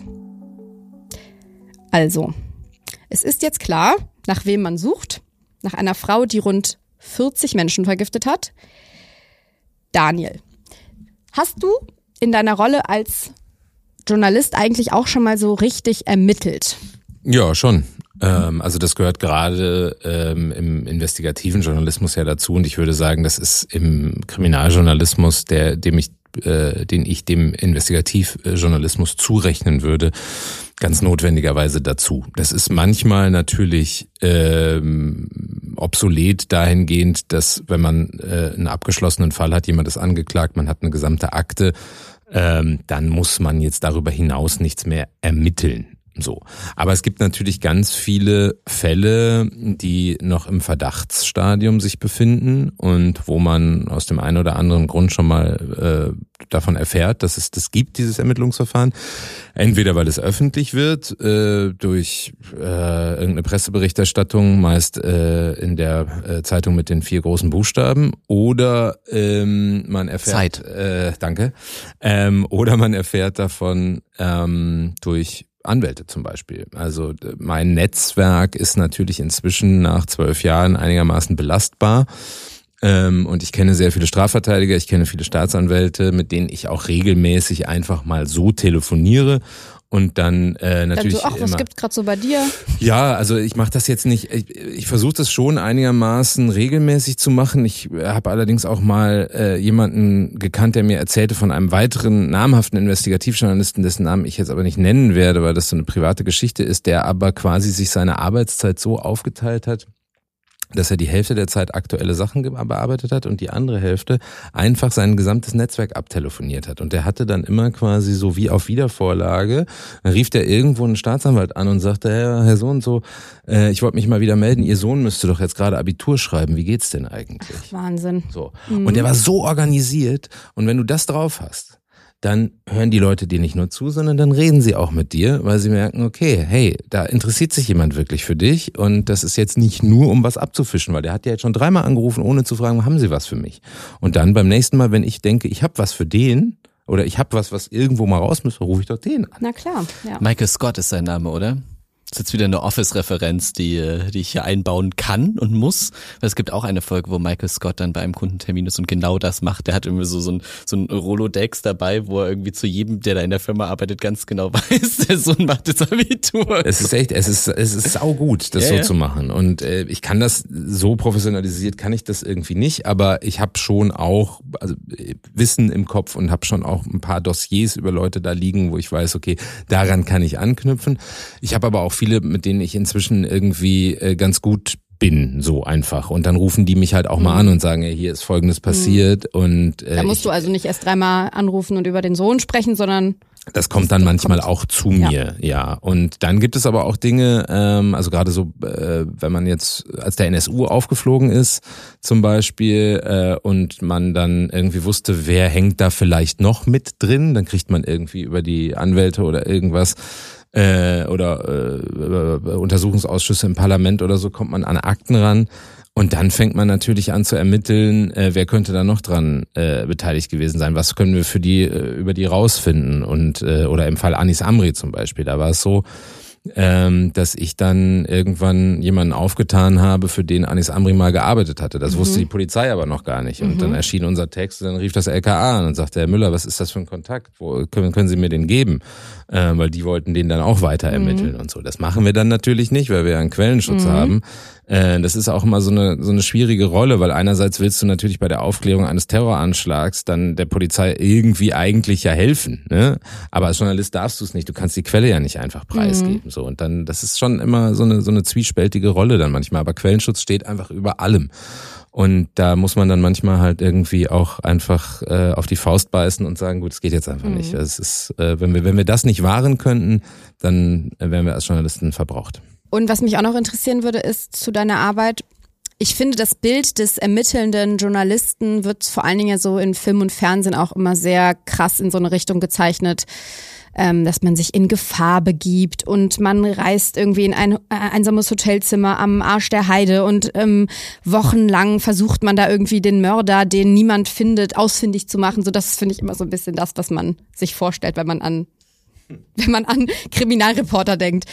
Also, es ist jetzt klar, nach wem man sucht. Nach einer Frau, die rund 40 Menschen vergiftet hat. Daniel, hast du in deiner Rolle als Journalist eigentlich auch schon mal so richtig ermittelt? Ja, schon. Also das gehört gerade im investigativen Journalismus ja dazu und ich würde sagen, das ist im Kriminaljournalismus, den ich dem Investigativjournalismus zurechnen würde, ganz notwendigerweise dazu. Das ist manchmal natürlich obsolet dahingehend, dass wenn man einen abgeschlossenen Fall hat, jemand ist angeklagt, man hat eine gesamte Akte, dann muss man jetzt darüber hinaus nichts mehr ermitteln. So. Aber es gibt natürlich ganz viele Fälle, die noch im Verdachtsstadium sich befinden und wo man aus dem einen oder anderen Grund schon mal davon erfährt, dass es das gibt, dieses Ermittlungsverfahren. Entweder weil es öffentlich wird, durch irgendeine Presseberichterstattung, meist in der Zeitung mit den 4 großen Buchstaben, oder man erfährt danke. Oder man erfährt davon durch Anwälte zum Beispiel. Also mein Netzwerk ist natürlich inzwischen nach 12 Jahren einigermaßen belastbar. Und ich kenne sehr viele Strafverteidiger, ich kenne viele Staatsanwälte, mit denen ich auch regelmäßig einfach mal so telefoniere. Und dann natürlich dann so, was gibt's gerade so bei dir? Ja, also ich mache das jetzt nicht, ich versuche das schon einigermaßen regelmäßig zu machen. Ich habe allerdings auch mal jemanden gekannt, der mir erzählte von einem weiteren namhaften Investigativjournalisten, dessen Namen ich jetzt aber nicht nennen werde, weil das so eine private Geschichte ist, der aber quasi sich seine Arbeitszeit so aufgeteilt hat, dass er die Hälfte der Zeit aktuelle Sachen bearbeitet hat und die andere Hälfte einfach sein gesamtes Netzwerk abtelefoniert hat. Und der hatte dann immer quasi so wie auf Wiedervorlage, dann rief der irgendwo einen Staatsanwalt an und sagte, Herr so und so, ich wollte mich mal wieder melden, Ihr Sohn müsste doch jetzt gerade Abitur schreiben, wie geht's denn eigentlich? Ach, Wahnsinn. So. Und der war so organisiert und wenn du das drauf hast, dann hören die Leute dir nicht nur zu, sondern dann reden sie auch mit dir, weil sie merken, okay, hey, da interessiert sich jemand wirklich für dich und das ist jetzt nicht nur, um was abzufischen, weil der hat ja jetzt schon 3-mal angerufen, ohne zu fragen, haben Sie was für mich? Und dann beim nächsten Mal, wenn ich denke, ich habe was für den oder ich habe was irgendwo mal raus müsste, rufe ich doch den an. Na klar, ja. Michael Scott ist sein Name, oder? Das ist jetzt wieder eine Office-Referenz, die ich hier einbauen kann und muss. Weil es gibt auch eine Folge, wo Michael Scott dann bei einem Kundentermin ist und genau das macht. Der hat irgendwie so ein Rolodex dabei, wo er irgendwie zu jedem, der da in der Firma arbeitet, ganz genau weiß, der Sohn macht jetzt Abitur. Es ist saugut, das so zu machen. Und ich kann das so professionalisiert, kann ich das irgendwie nicht, aber ich habe schon auch Wissen im Kopf und habe schon auch ein paar Dossiers über Leute da liegen, wo ich weiß, okay, daran kann ich anknüpfen. Ich habe aber auch viele, mit denen ich inzwischen irgendwie ganz gut bin, so einfach. Und dann rufen die mich halt auch mal an und sagen, hier ist Folgendes passiert. Und da musst du also nicht erst 3-mal anrufen und über den Sohn sprechen, sondern Das kommt dann manchmal auch zu mir, ja. Und dann gibt es aber auch Dinge, also gerade so, wenn man jetzt, als der NSU aufgeflogen ist zum Beispiel, und man dann irgendwie wusste, wer hängt da vielleicht noch mit drin, dann kriegt man irgendwie über die Anwälte oder irgendwas oder Untersuchungsausschüsse im Parlament oder so, kommt man an Akten ran. Und dann fängt man natürlich an zu ermitteln, wer könnte da noch dran beteiligt gewesen sein, was können wir für die über die rausfinden und oder im Fall Anis Amri zum Beispiel, da war es so, dass ich dann irgendwann jemanden aufgetan habe, für den Anis Amri mal gearbeitet hatte. Das wusste die Polizei aber noch gar nicht. Und dann erschien unser Text und dann rief das LKA an und sagte, Herr Müller, was ist das für ein Kontakt? Wo können Sie mir den geben? Weil die wollten den dann auch weiter ermitteln und so. Das machen wir dann natürlich nicht, weil wir ja einen Quellenschutz haben. Das ist auch immer so eine schwierige Rolle, weil einerseits willst du natürlich bei der Aufklärung eines Terroranschlags dann der Polizei irgendwie eigentlich ja helfen, ne? Aber als Journalist darfst du es nicht, du kannst die Quelle ja nicht einfach preisgeben, so. Und dann, das ist schon immer so eine zwiespältige Rolle dann manchmal, aber Quellenschutz steht einfach über allem. Und da muss man dann manchmal halt irgendwie auch einfach auf die Faust beißen und sagen, gut, es geht jetzt einfach nicht. Es ist, wenn wir das nicht wahren könnten, dann wären wir als Journalisten verbraucht. Und was mich auch noch interessieren würde, ist zu deiner Arbeit. Ich finde, das Bild des ermittelnden Journalisten wird vor allen Dingen ja so in Film und Fernsehen auch immer sehr krass in so eine Richtung gezeichnet, dass man sich in Gefahr begibt und man reist irgendwie in ein einsames Hotelzimmer am Arsch der Heide und wochenlang versucht man da irgendwie den Mörder, den niemand findet, ausfindig zu machen. So, das finde ich immer so ein bisschen das, was man sich vorstellt, wenn man an Kriminalreporter denkt.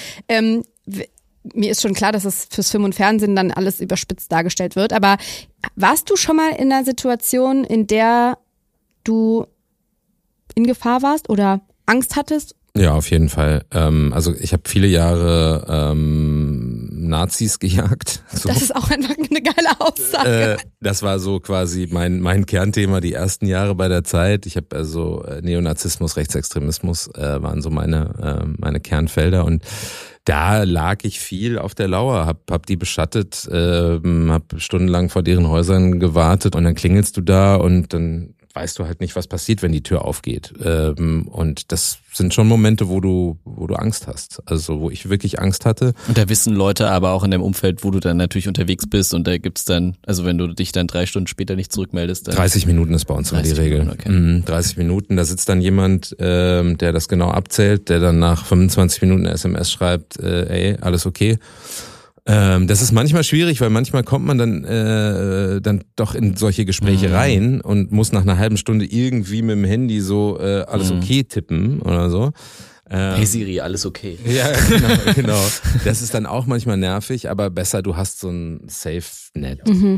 Mir ist schon klar, dass es fürs Film und Fernsehen dann alles überspitzt dargestellt wird, aber warst du schon mal in einer Situation, in der du in Gefahr warst oder Angst hattest? Ja, auf jeden Fall. Also ich habe viele Jahre Nazis gejagt. So. Das ist auch einfach eine geile Aussage. Das war so quasi mein Kernthema die ersten Jahre bei der Zeit. Ich habe also Neonazismus, Rechtsextremismus waren so meine Kernfelder und da lag ich viel auf der Lauer, hab die beschattet, hab stundenlang vor deren Häusern gewartet und dann klingelst du da und dann weißt du halt nicht, was passiert, wenn die Tür aufgeht. Und das sind schon Momente, wo du Angst hast. Also wo ich wirklich Angst hatte. Und da wissen Leute aber auch in dem Umfeld, wo du dann natürlich unterwegs bist und da gibt's dann, also wenn du dich dann 3 Stunden später nicht zurückmeldest. Dann 30 Minuten ist bei uns immer die Regel. Okay. 30 Minuten, da sitzt dann jemand, der das genau abzählt, der dann nach 25 Minuten eine SMS schreibt, ey, alles okay. Das ist manchmal schwierig, weil manchmal kommt man dann doch in solche Gespräche rein und muss nach einer halben Stunde irgendwie mit dem Handy so alles okay tippen oder so. Hey Siri, alles okay. Ja, genau. Das ist dann auch manchmal nervig, aber besser, du hast so ein Safe-Net.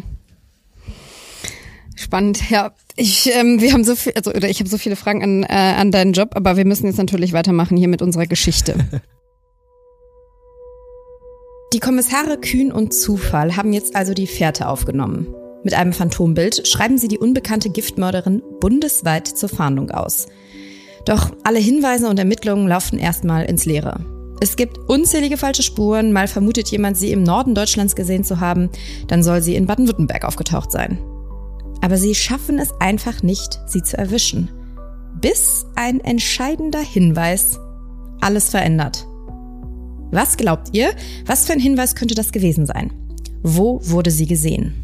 Spannend, ja. Wir haben so viel, ich habe so viele Fragen an deinen Job, aber wir müssen jetzt natürlich weitermachen hier mit unserer Geschichte. Die Kommissare Kühn und Zufall haben jetzt also die Fährte aufgenommen. Mit einem Phantombild schreiben sie die unbekannte Giftmörderin bundesweit zur Fahndung aus. Doch alle Hinweise und Ermittlungen laufen erstmal ins Leere. Es gibt unzählige falsche Spuren, mal vermutet jemand, sie im Norden Deutschlands gesehen zu haben, dann soll sie in Baden-Württemberg aufgetaucht sein. Aber sie schaffen es einfach nicht, sie zu erwischen. Bis ein entscheidender Hinweis alles verändert. Was glaubt ihr? Was für ein Hinweis könnte das gewesen sein? Wo wurde sie gesehen?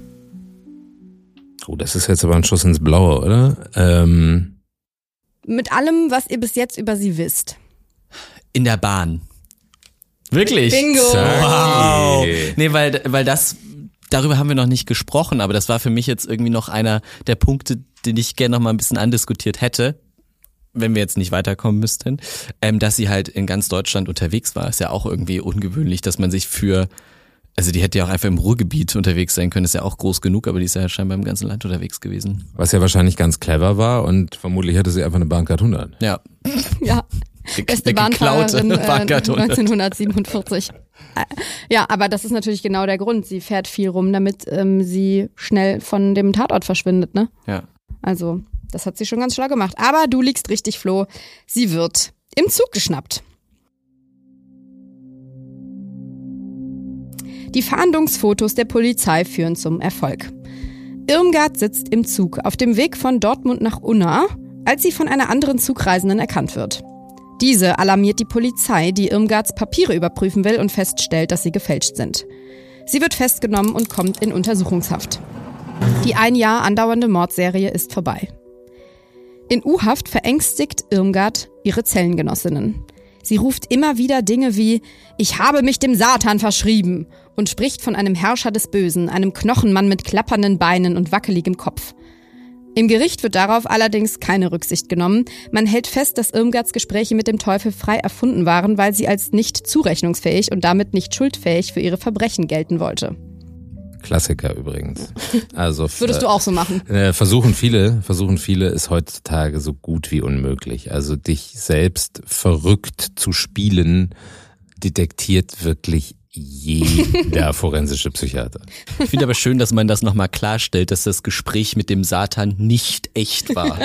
Oh, das ist jetzt aber ein Schuss ins Blaue, oder? Mit allem, was ihr bis jetzt über sie wisst. In der Bahn. Wirklich? Bingo! Wow! Nee, weil das, darüber haben wir noch nicht gesprochen, aber das war für mich jetzt irgendwie noch einer der Punkte, den ich gerne noch mal ein bisschen andiskutiert hätte, wenn wir jetzt nicht weiterkommen müssten, dass sie halt in ganz Deutschland unterwegs war. Ist ja auch irgendwie ungewöhnlich, dass man sich also die hätte ja auch einfach im Ruhrgebiet unterwegs sein können, ist ja auch groß genug, aber die ist ja scheinbar im ganzen Land unterwegs gewesen. Was ja wahrscheinlich ganz clever war und vermutlich hätte sie einfach eine Bahncard 100. Ja. Ja. Beste Bahnfahrerin 1947. Ja, aber das ist natürlich genau der Grund. Sie fährt viel rum, damit sie schnell von dem Tatort verschwindet, ne? Ja. Also, das hat sie schon ganz schlau gemacht. Aber du liegst richtig, Flo. Sie wird im Zug geschnappt. Die Fahndungsfotos der Polizei führen zum Erfolg. Irmgard sitzt im Zug auf dem Weg von Dortmund nach Unna, als sie von einer anderen Zugreisenden erkannt wird. Diese alarmiert die Polizei, die Irmgards Papiere überprüfen will und feststellt, dass sie gefälscht sind. Sie wird festgenommen und kommt in Untersuchungshaft. Die 1 Jahr andauernde Mordserie ist vorbei. In U-Haft verängstigt Irmgard ihre Zellengenossinnen. Sie ruft immer wieder Dinge wie »Ich habe mich dem Satan verschrieben« und spricht von einem Herrscher des Bösen, einem Knochenmann mit klappernden Beinen und wackeligem Kopf. Im Gericht wird darauf allerdings keine Rücksicht genommen. Man hält fest, dass Irmgards Gespräche mit dem Teufel frei erfunden waren, weil sie als nicht zurechnungsfähig und damit nicht schuldfähig für ihre Verbrechen gelten wollte. Klassiker übrigens. Also würdest du auch so machen? Versuchen viele ist heutzutage so gut wie unmöglich. Also dich selbst verrückt zu spielen, detektiert wirklich jeder forensische Psychiater. Ich finde aber schön, dass man das nochmal klarstellt, dass das Gespräch mit dem Satan nicht echt war.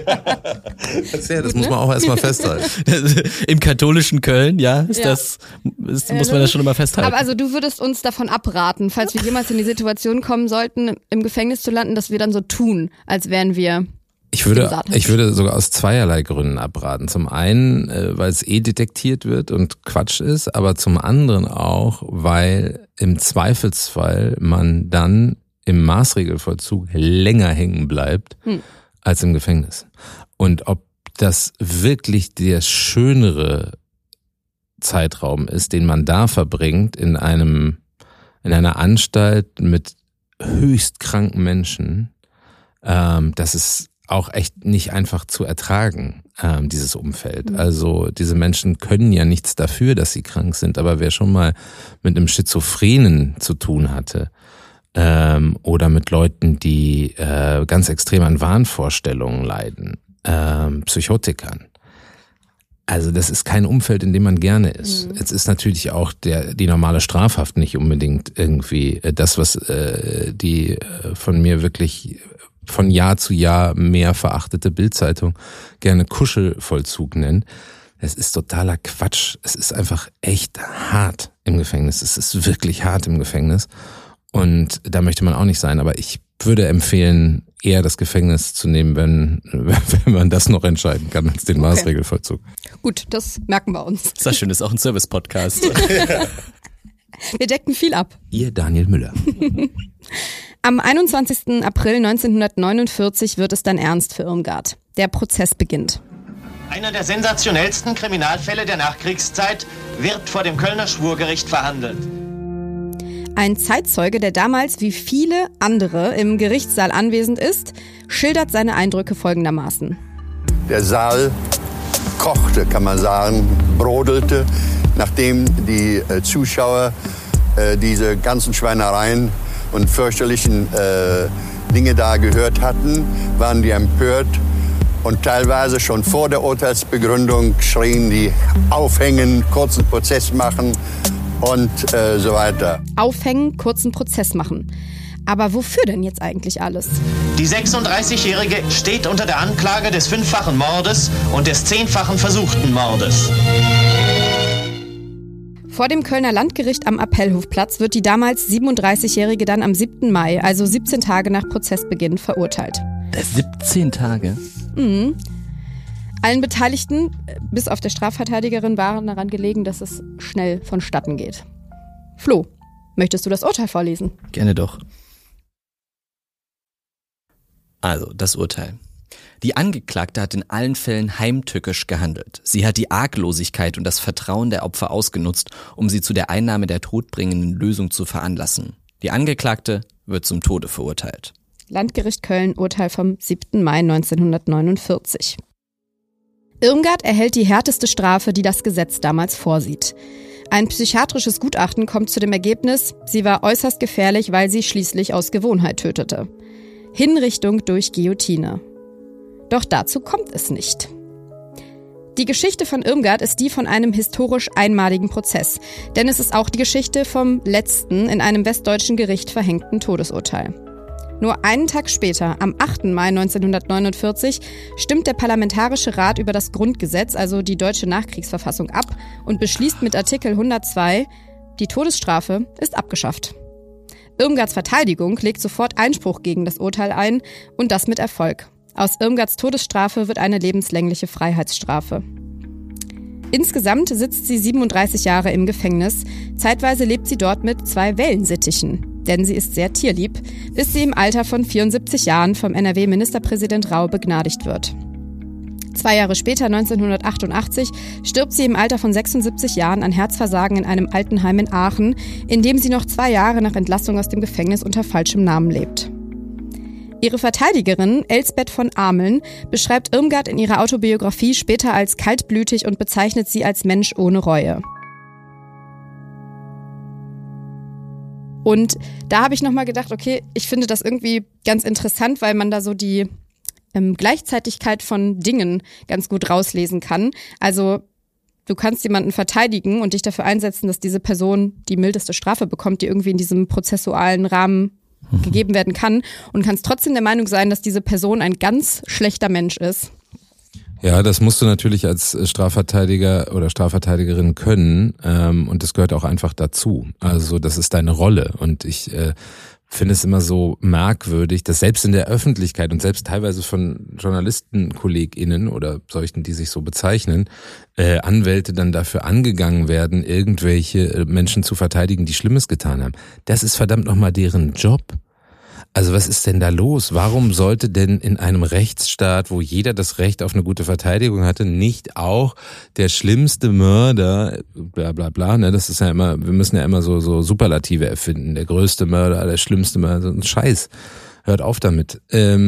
Das muss man auch erstmal festhalten. Im katholischen Köln, muss man das schon immer festhalten. Aber also du würdest uns davon abraten, falls wir jemals in die Situation kommen sollten, im Gefängnis zu landen, dass wir dann so tun, als wären wir... Ich würde sogar aus zweierlei Gründen abraten. Zum einen, weil es detektiert wird und Quatsch ist, aber zum anderen auch, weil im Zweifelsfall man dann im Maßregelvollzug länger hängen bleibt als im Gefängnis. Und ob das wirklich der schönere Zeitraum ist, den man da verbringt in einer Anstalt mit höchst kranken Menschen, das ist auch echt nicht einfach zu ertragen, dieses Umfeld. Also diese Menschen können ja nichts dafür, dass sie krank sind, aber wer schon mal mit einem Schizophrenen zu tun hatte oder mit Leuten, die ganz extrem an Wahnvorstellungen leiden, Psychotikern, also das ist kein Umfeld, in dem man gerne ist. Jetzt ist natürlich auch die normale Strafhaft nicht unbedingt irgendwie das, was die von mir wirklich von Jahr zu Jahr mehr verachtete Bild-Zeitung gerne Kuschelvollzug nennt. Es ist totaler Quatsch. Es ist einfach echt hart im Gefängnis. Es ist wirklich hart im Gefängnis. Und da möchte man auch nicht sein. Aber ich würde empfehlen, eher das Gefängnis zu nehmen, wenn man das noch entscheiden kann, als den Maßregelvollzug. Gut, das merken wir uns. Ist das schön, ist auch ein Service-Podcast. Wir decken viel ab. Ihr Daniel Müller. Am 21. April 1949 wird es dann ernst für Irmgard. Der Prozess beginnt. Einer der sensationellsten Kriminalfälle der Nachkriegszeit wird vor dem Kölner Schwurgericht verhandelt. Ein Zeitzeuge, der damals wie viele andere im Gerichtssaal anwesend ist, schildert seine Eindrücke folgendermaßen. Der Saal kochte, kann man sagen, brodelte, nachdem die Zuschauer diese ganzen Schweinereien und fürchterlichen Dinge da gehört hatten, waren die empört und teilweise schon vor der Urteilsbegründung schrien die aufhängen, kurzen Prozess machen und so weiter. Aufhängen, kurzen Prozess machen. Aber wofür denn jetzt eigentlich alles? Die 36-Jährige steht unter der Anklage des 5-fachen Mordes und des 10-fachen versuchten Mordes. Vor dem Kölner Landgericht am Appellhofplatz wird die damals 37-Jährige dann am 7. Mai, also 17 Tage nach Prozessbeginn, verurteilt. 17 Tage? Allen Beteiligten, bis auf der Strafverteidigerin, waren daran gelegen, dass es schnell vonstatten geht. Flo, möchtest du das Urteil vorlesen? Gerne doch. Also, das Urteil. Die Angeklagte hat in allen Fällen heimtückisch gehandelt. Sie hat die Arglosigkeit und das Vertrauen der Opfer ausgenutzt, um sie zu der Einnahme der todbringenden Lösung zu veranlassen. Die Angeklagte wird zum Tode verurteilt. Landgericht Köln, Urteil vom 7. Mai 1949. Irmgard erhält die härteste Strafe, die das Gesetz damals vorsieht. Ein psychiatrisches Gutachten kommt zu dem Ergebnis, sie war äußerst gefährlich, weil sie schließlich aus Gewohnheit tötete. Hinrichtung durch Guillotine. Doch dazu kommt es nicht. Die Geschichte von Irmgard ist die von einem historisch einmaligen Prozess, denn es ist auch die Geschichte vom letzten in einem westdeutschen Gericht verhängten Todesurteil. Nur einen Tag später, am 8. Mai 1949, stimmt der Parlamentarische Rat über das Grundgesetz, also die deutsche Nachkriegsverfassung, ab und beschließt mit Artikel 102, die Todesstrafe ist abgeschafft. Irmgards Verteidigung legt sofort Einspruch gegen das Urteil ein und das mit Erfolg. Aus Irmgards Todesstrafe wird eine lebenslängliche Freiheitsstrafe. Insgesamt sitzt sie 37 Jahre im Gefängnis. Zeitweise lebt sie dort mit 2 Wellensittichen, denn sie ist sehr tierlieb, bis sie im Alter von 74 Jahren vom NRW-Ministerpräsident Rau begnadigt wird. 2 Jahre später, 1988, stirbt sie im Alter von 76 Jahren an Herzversagen in einem Altenheim in Aachen, in dem sie noch 2 Jahre nach Entlassung aus dem Gefängnis unter falschem Namen lebt. Ihre Verteidigerin, Elsbeth von Ameln, beschreibt Irmgard in ihrer Autobiografie später als kaltblütig und bezeichnet sie als Mensch ohne Reue. Und da habe ich nochmal gedacht, okay, ich finde das irgendwie ganz interessant, weil man da so die Gleichzeitigkeit von Dingen ganz gut rauslesen kann. Also du kannst jemanden verteidigen und dich dafür einsetzen, dass diese Person die mildeste Strafe bekommt, die irgendwie in diesem prozessualen Rahmen gegeben werden kann, und kannst trotzdem der Meinung sein, dass diese Person ein ganz schlechter Mensch ist. Ja, das musst du natürlich als Strafverteidiger oder Strafverteidigerin können, und das gehört auch einfach dazu. Also das ist deine Rolle, und ich finde es immer so merkwürdig, dass selbst in der Öffentlichkeit und selbst teilweise von JournalistenkollegInnen oder solchen, die sich so bezeichnen, Anwälte dann dafür angegangen werden, irgendwelche Menschen zu verteidigen, die Schlimmes getan haben. Das ist verdammt nochmal deren Job. Also was ist denn da los? Warum sollte denn in einem Rechtsstaat, wo jeder das Recht auf eine gute Verteidigung hatte, nicht auch der schlimmste Mörder, bla bla bla, ne? Das ist ja immer, wir müssen ja immer so Superlative erfinden. Der größte Mörder, der schlimmste Mörder, so ein Scheiß. Hört auf damit.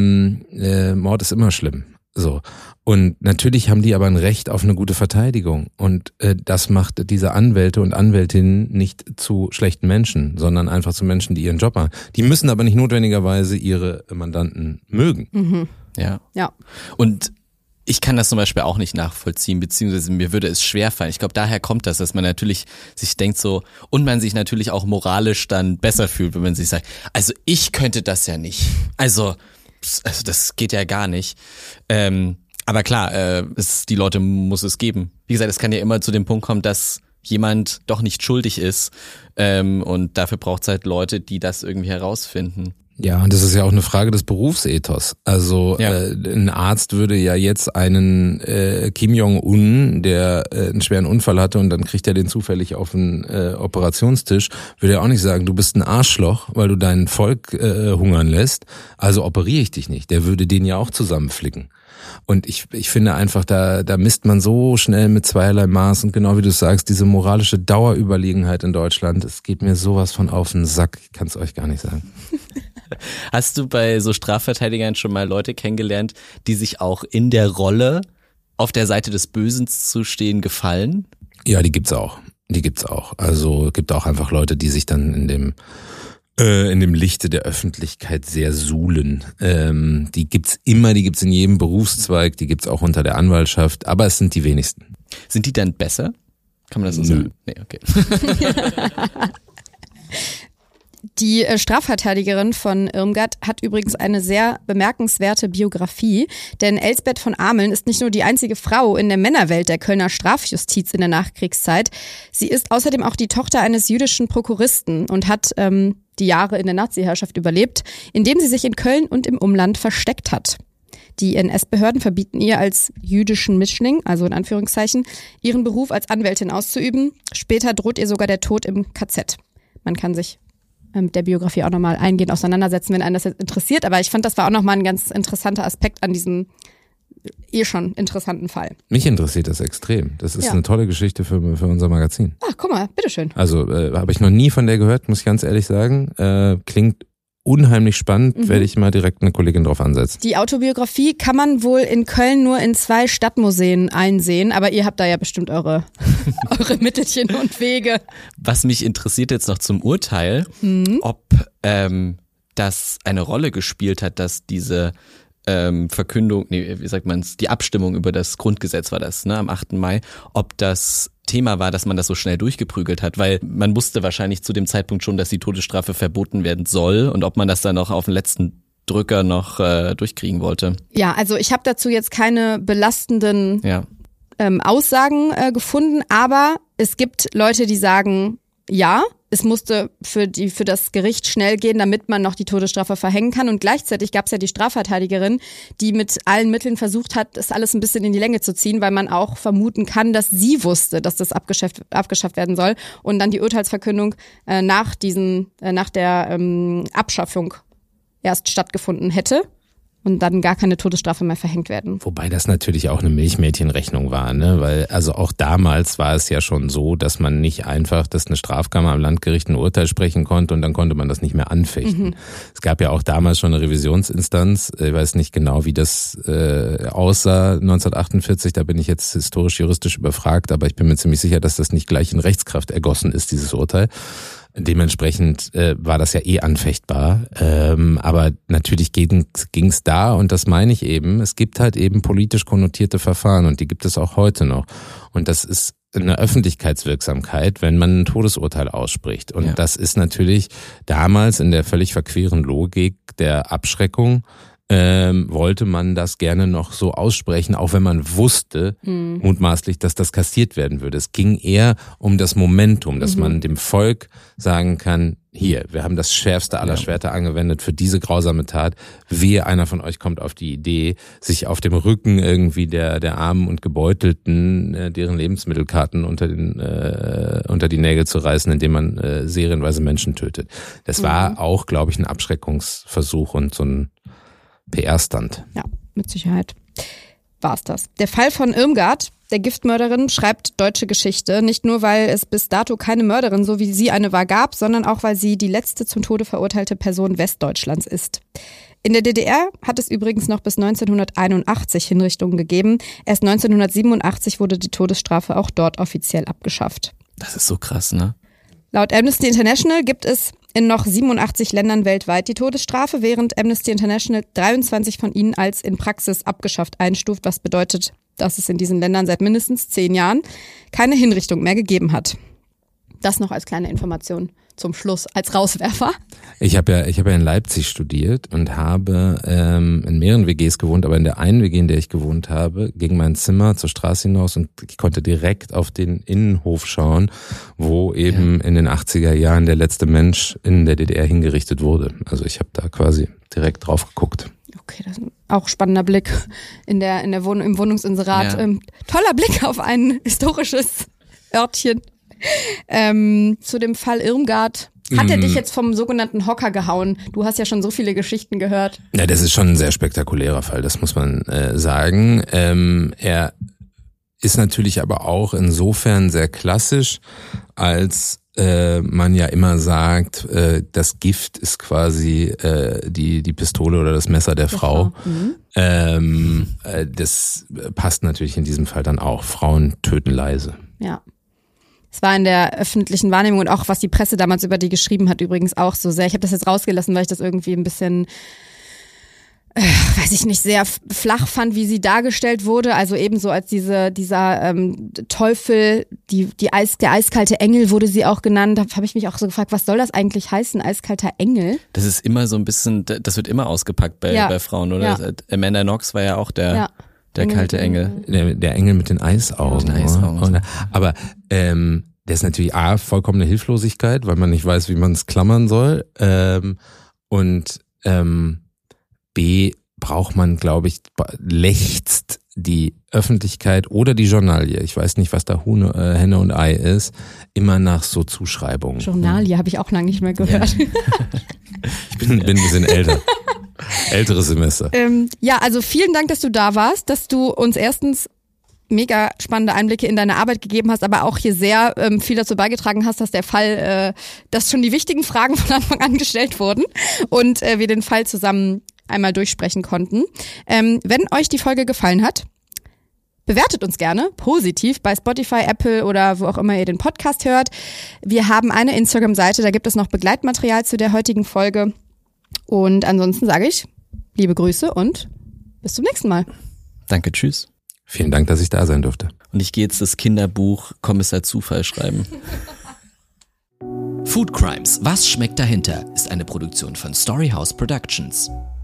Mord ist immer schlimm. So. Und natürlich haben die aber ein Recht auf eine gute Verteidigung. Und das macht diese Anwälte und Anwältinnen nicht zu schlechten Menschen, sondern einfach zu Menschen, die ihren Job machen. Die müssen aber nicht notwendigerweise ihre Mandanten mögen. Mhm. Ja. Und ich kann das zum Beispiel auch nicht nachvollziehen, beziehungsweise mir würde es schwerfallen. Ich glaube, daher kommt das, dass man natürlich sich denkt so, und man sich natürlich auch moralisch dann besser fühlt, wenn man sich sagt, also ich könnte das ja nicht. Also das geht ja gar nicht. Aber klar, die Leute muss es geben. Wie gesagt, es kann ja immer zu dem Punkt kommen, dass jemand doch nicht schuldig ist, und dafür braucht es halt Leute, die das irgendwie herausfinden. Ja, und das ist ja auch eine Frage des Berufsethos. Also ja. Ein Arzt würde ja jetzt einen Kim Jong-un, der einen schweren Unfall hatte und dann kriegt er den zufällig auf den Operationstisch, würde ja auch nicht sagen, du bist ein Arschloch, weil du dein Volk hungern lässt, also operiere ich dich nicht. Der würde den ja auch zusammenflicken. Und ich finde einfach, da misst man so schnell mit zweierlei Maß, und genau wie du sagst, diese moralische Dauerüberlegenheit in Deutschland, es geht mir sowas von auf den Sack, ich kann es euch gar nicht sagen. Hast du bei so Strafverteidigern schon mal Leute kennengelernt, die sich auch in der Rolle auf der Seite des Bösen zu stehen gefallen? Ja, die gibt's auch. Also es gibt auch einfach Leute, die sich dann in dem Lichte der Öffentlichkeit sehr suhlen. Die gibt's immer, die gibt's in jedem Berufszweig, die gibt's auch unter der Anwaltschaft, aber es sind die wenigsten. Sind die dann besser? Kann man das so sagen? Nee, okay. Die Strafverteidigerin von Irmgard hat übrigens eine sehr bemerkenswerte Biografie, denn Elsbeth von Ameln ist nicht nur die einzige Frau in der Männerwelt der Kölner Strafjustiz in der Nachkriegszeit, sie ist außerdem auch die Tochter eines jüdischen Prokuristen und hat die Jahre in der Nazi-Herrschaft überlebt, indem sie sich in Köln und im Umland versteckt hat. Die NS-Behörden verbieten ihr als jüdischen Mischling, also in Anführungszeichen, ihren Beruf als Anwältin auszuüben. Später droht ihr sogar der Tod im KZ. Man kann sich mit der Biografie auch nochmal eingehend auseinandersetzen, wenn einen das jetzt interessiert. Aber ich fand, das war auch nochmal ein ganz interessanter Aspekt an diesem schon interessanten Fall. Mich interessiert das extrem. Das ist eine tolle Geschichte für unser Magazin. Ach, guck mal, bitteschön. Also habe ich noch nie von der gehört, muss ich ganz ehrlich sagen. Klingt unheimlich spannend, werde ich mal direkt eine Kollegin drauf ansetzen. Die Autobiografie kann man wohl in Köln nur in 2 Stadtmuseen einsehen, aber ihr habt da ja bestimmt eure Mittelchen und Wege. Was mich interessiert jetzt noch zum Urteil, ob das eine Rolle gespielt hat, dass diese Verkündung, wie sagt man's, die Abstimmung über das Grundgesetz war das, ne, am 8. Mai, ob das Thema war, dass man das so schnell durchgeprügelt hat, weil man wusste wahrscheinlich zu dem Zeitpunkt schon, dass die Todesstrafe verboten werden soll, und ob man das dann noch auf den letzten Drücker noch durchkriegen wollte. Ja, also ich habe dazu jetzt keine belastenden Aussagen gefunden, aber es gibt Leute, die sagen, ja, es musste für das Gericht schnell gehen, damit man noch die Todesstrafe verhängen kann. Und gleichzeitig gab es ja die Strafverteidigerin, die mit allen Mitteln versucht hat, das alles ein bisschen in die Länge zu ziehen, weil man auch vermuten kann, dass sie wusste, dass das abgeschafft werden soll und dann die Urteilsverkündung nach der Abschaffung erst stattgefunden hätte. Und dann gar keine Todesstrafe mehr verhängt werden. Wobei das natürlich auch eine Milchmädchenrechnung war, ne? Weil also auch damals war es ja schon so, dass man nicht einfach, dass eine Strafkammer am Landgericht ein Urteil sprechen konnte und dann konnte man das nicht mehr anfechten. Es gab ja auch damals schon eine Revisionsinstanz, ich weiß nicht genau, wie das aussah 1948, da bin ich jetzt historisch-juristisch überfragt, aber ich bin mir ziemlich sicher, dass das nicht gleich in Rechtskraft ergossen ist, dieses Urteil. Dementsprechend war das ja anfechtbar, aber natürlich ging's da und das meine ich eben, es gibt halt eben politisch konnotierte Verfahren und die gibt es auch heute noch und das ist eine Öffentlichkeitswirksamkeit, wenn man ein Todesurteil ausspricht und das ist natürlich damals in der völlig verqueren Logik der Abschreckung wollte man das gerne noch so aussprechen, auch wenn man wusste, mutmaßlich, dass das kassiert werden würde. Es ging eher um das Momentum, dass man dem Volk sagen kann, hier, wir haben das schärfste aller Schwerter angewendet für diese grausame Tat. Wehe, einer von euch kommt auf die Idee, sich auf dem Rücken irgendwie der Armen und Gebeutelten, deren Lebensmittelkarten unter die Nägel zu reißen, indem man serienweise Menschen tötet. Das war auch, glaube ich, ein Abschreckungsversuch und so ein PR-Stand. Ja, mit Sicherheit war's das. Der Fall von Irmgard, der Giftmörderin, schreibt deutsche Geschichte. Nicht nur, weil es bis dato keine Mörderin, so wie sie eine war, gab, sondern auch, weil sie die letzte zum Tode verurteilte Person Westdeutschlands ist. In der DDR hat es übrigens noch bis 1981 Hinrichtungen gegeben. Erst 1987 wurde die Todesstrafe auch dort offiziell abgeschafft. Das ist so krass, ne? Laut Amnesty International gibt es in noch 87 Ländern weltweit die Todesstrafe, während Amnesty International 23 von ihnen als in Praxis abgeschafft einstuft, was bedeutet, dass es in diesen Ländern seit mindestens 10 Jahren keine Hinrichtung mehr gegeben hat. Das noch als kleine Information zum Schluss, als Rauswerfer. Ich habe ja in Leipzig studiert und habe in mehreren WGs gewohnt, aber in der einen WG, in der ich gewohnt habe, ging mein Zimmer zur Straße hinaus und ich konnte direkt auf den Innenhof schauen, wo eben in den 80er Jahren der letzte Mensch in der DDR hingerichtet wurde. Also ich habe da quasi direkt drauf geguckt. Okay, das ist auch spannender Blick in der im Wohnungsinserat. Ja. Toller Blick auf ein historisches Örtchen. Zu dem Fall Irmgard. Hat er dich jetzt vom sogenannten Hocker gehauen? Du hast ja schon so viele Geschichten gehört. Ja, das ist schon ein sehr spektakulärer Fall, das muss man sagen. Er ist natürlich aber auch insofern sehr klassisch, als man ja immer sagt, das Gift ist quasi die Pistole oder das Messer der Frau. Das passt natürlich in diesem Fall dann auch. Frauen töten leise. Ja. Es war in der öffentlichen Wahrnehmung und auch, was die Presse damals über die geschrieben hat, übrigens auch so sehr. Ich habe das jetzt rausgelassen, weil ich das irgendwie ein bisschen, weiß ich nicht, sehr flach fand, wie sie dargestellt wurde. Also ebenso als dieser Teufel, der eiskalte Engel wurde sie auch genannt. Da habe ich mich auch so gefragt, was soll das eigentlich heißen, eiskalter Engel? Das ist immer so ein bisschen, das wird immer ausgepackt bei Frauen, oder? Ja. Amanda Knox war ja auch der kalte Engel. Der Engel mit den Eisaugen. Aber der ist natürlich A, vollkommene Hilflosigkeit, weil man nicht weiß, wie man es klammern soll. Und B, braucht man, glaube ich, lechzt die Öffentlichkeit oder die Journalie, ich weiß nicht, was da Henne und Ei ist, immer nach so Zuschreibungen. Journalie habe ich auch lange nicht mehr gehört. Ja. Ich bin ein bisschen älter. Älteres Semester. Also vielen Dank, dass du da warst, dass du uns erstens mega spannende Einblicke in deine Arbeit gegeben hast, aber auch hier sehr viel dazu beigetragen hast, dass der Fall, dass schon die wichtigen Fragen von Anfang an gestellt wurden und wir den Fall zusammen einmal durchsprechen konnten. Wenn euch die Folge gefallen hat, bewertet uns gerne positiv bei Spotify, Apple oder wo auch immer ihr den Podcast hört. Wir haben eine Instagram-Seite, da gibt es noch Begleitmaterial zu der heutigen Folge. Und ansonsten sage ich, liebe Grüße und bis zum nächsten Mal. Danke, tschüss. Vielen Dank, dass ich da sein durfte. Und ich gehe jetzt das Kinderbuch Kommissar Zufall schreiben. Food Crimes, was schmeckt dahinter, ist eine Produktion von Storyhouse Productions.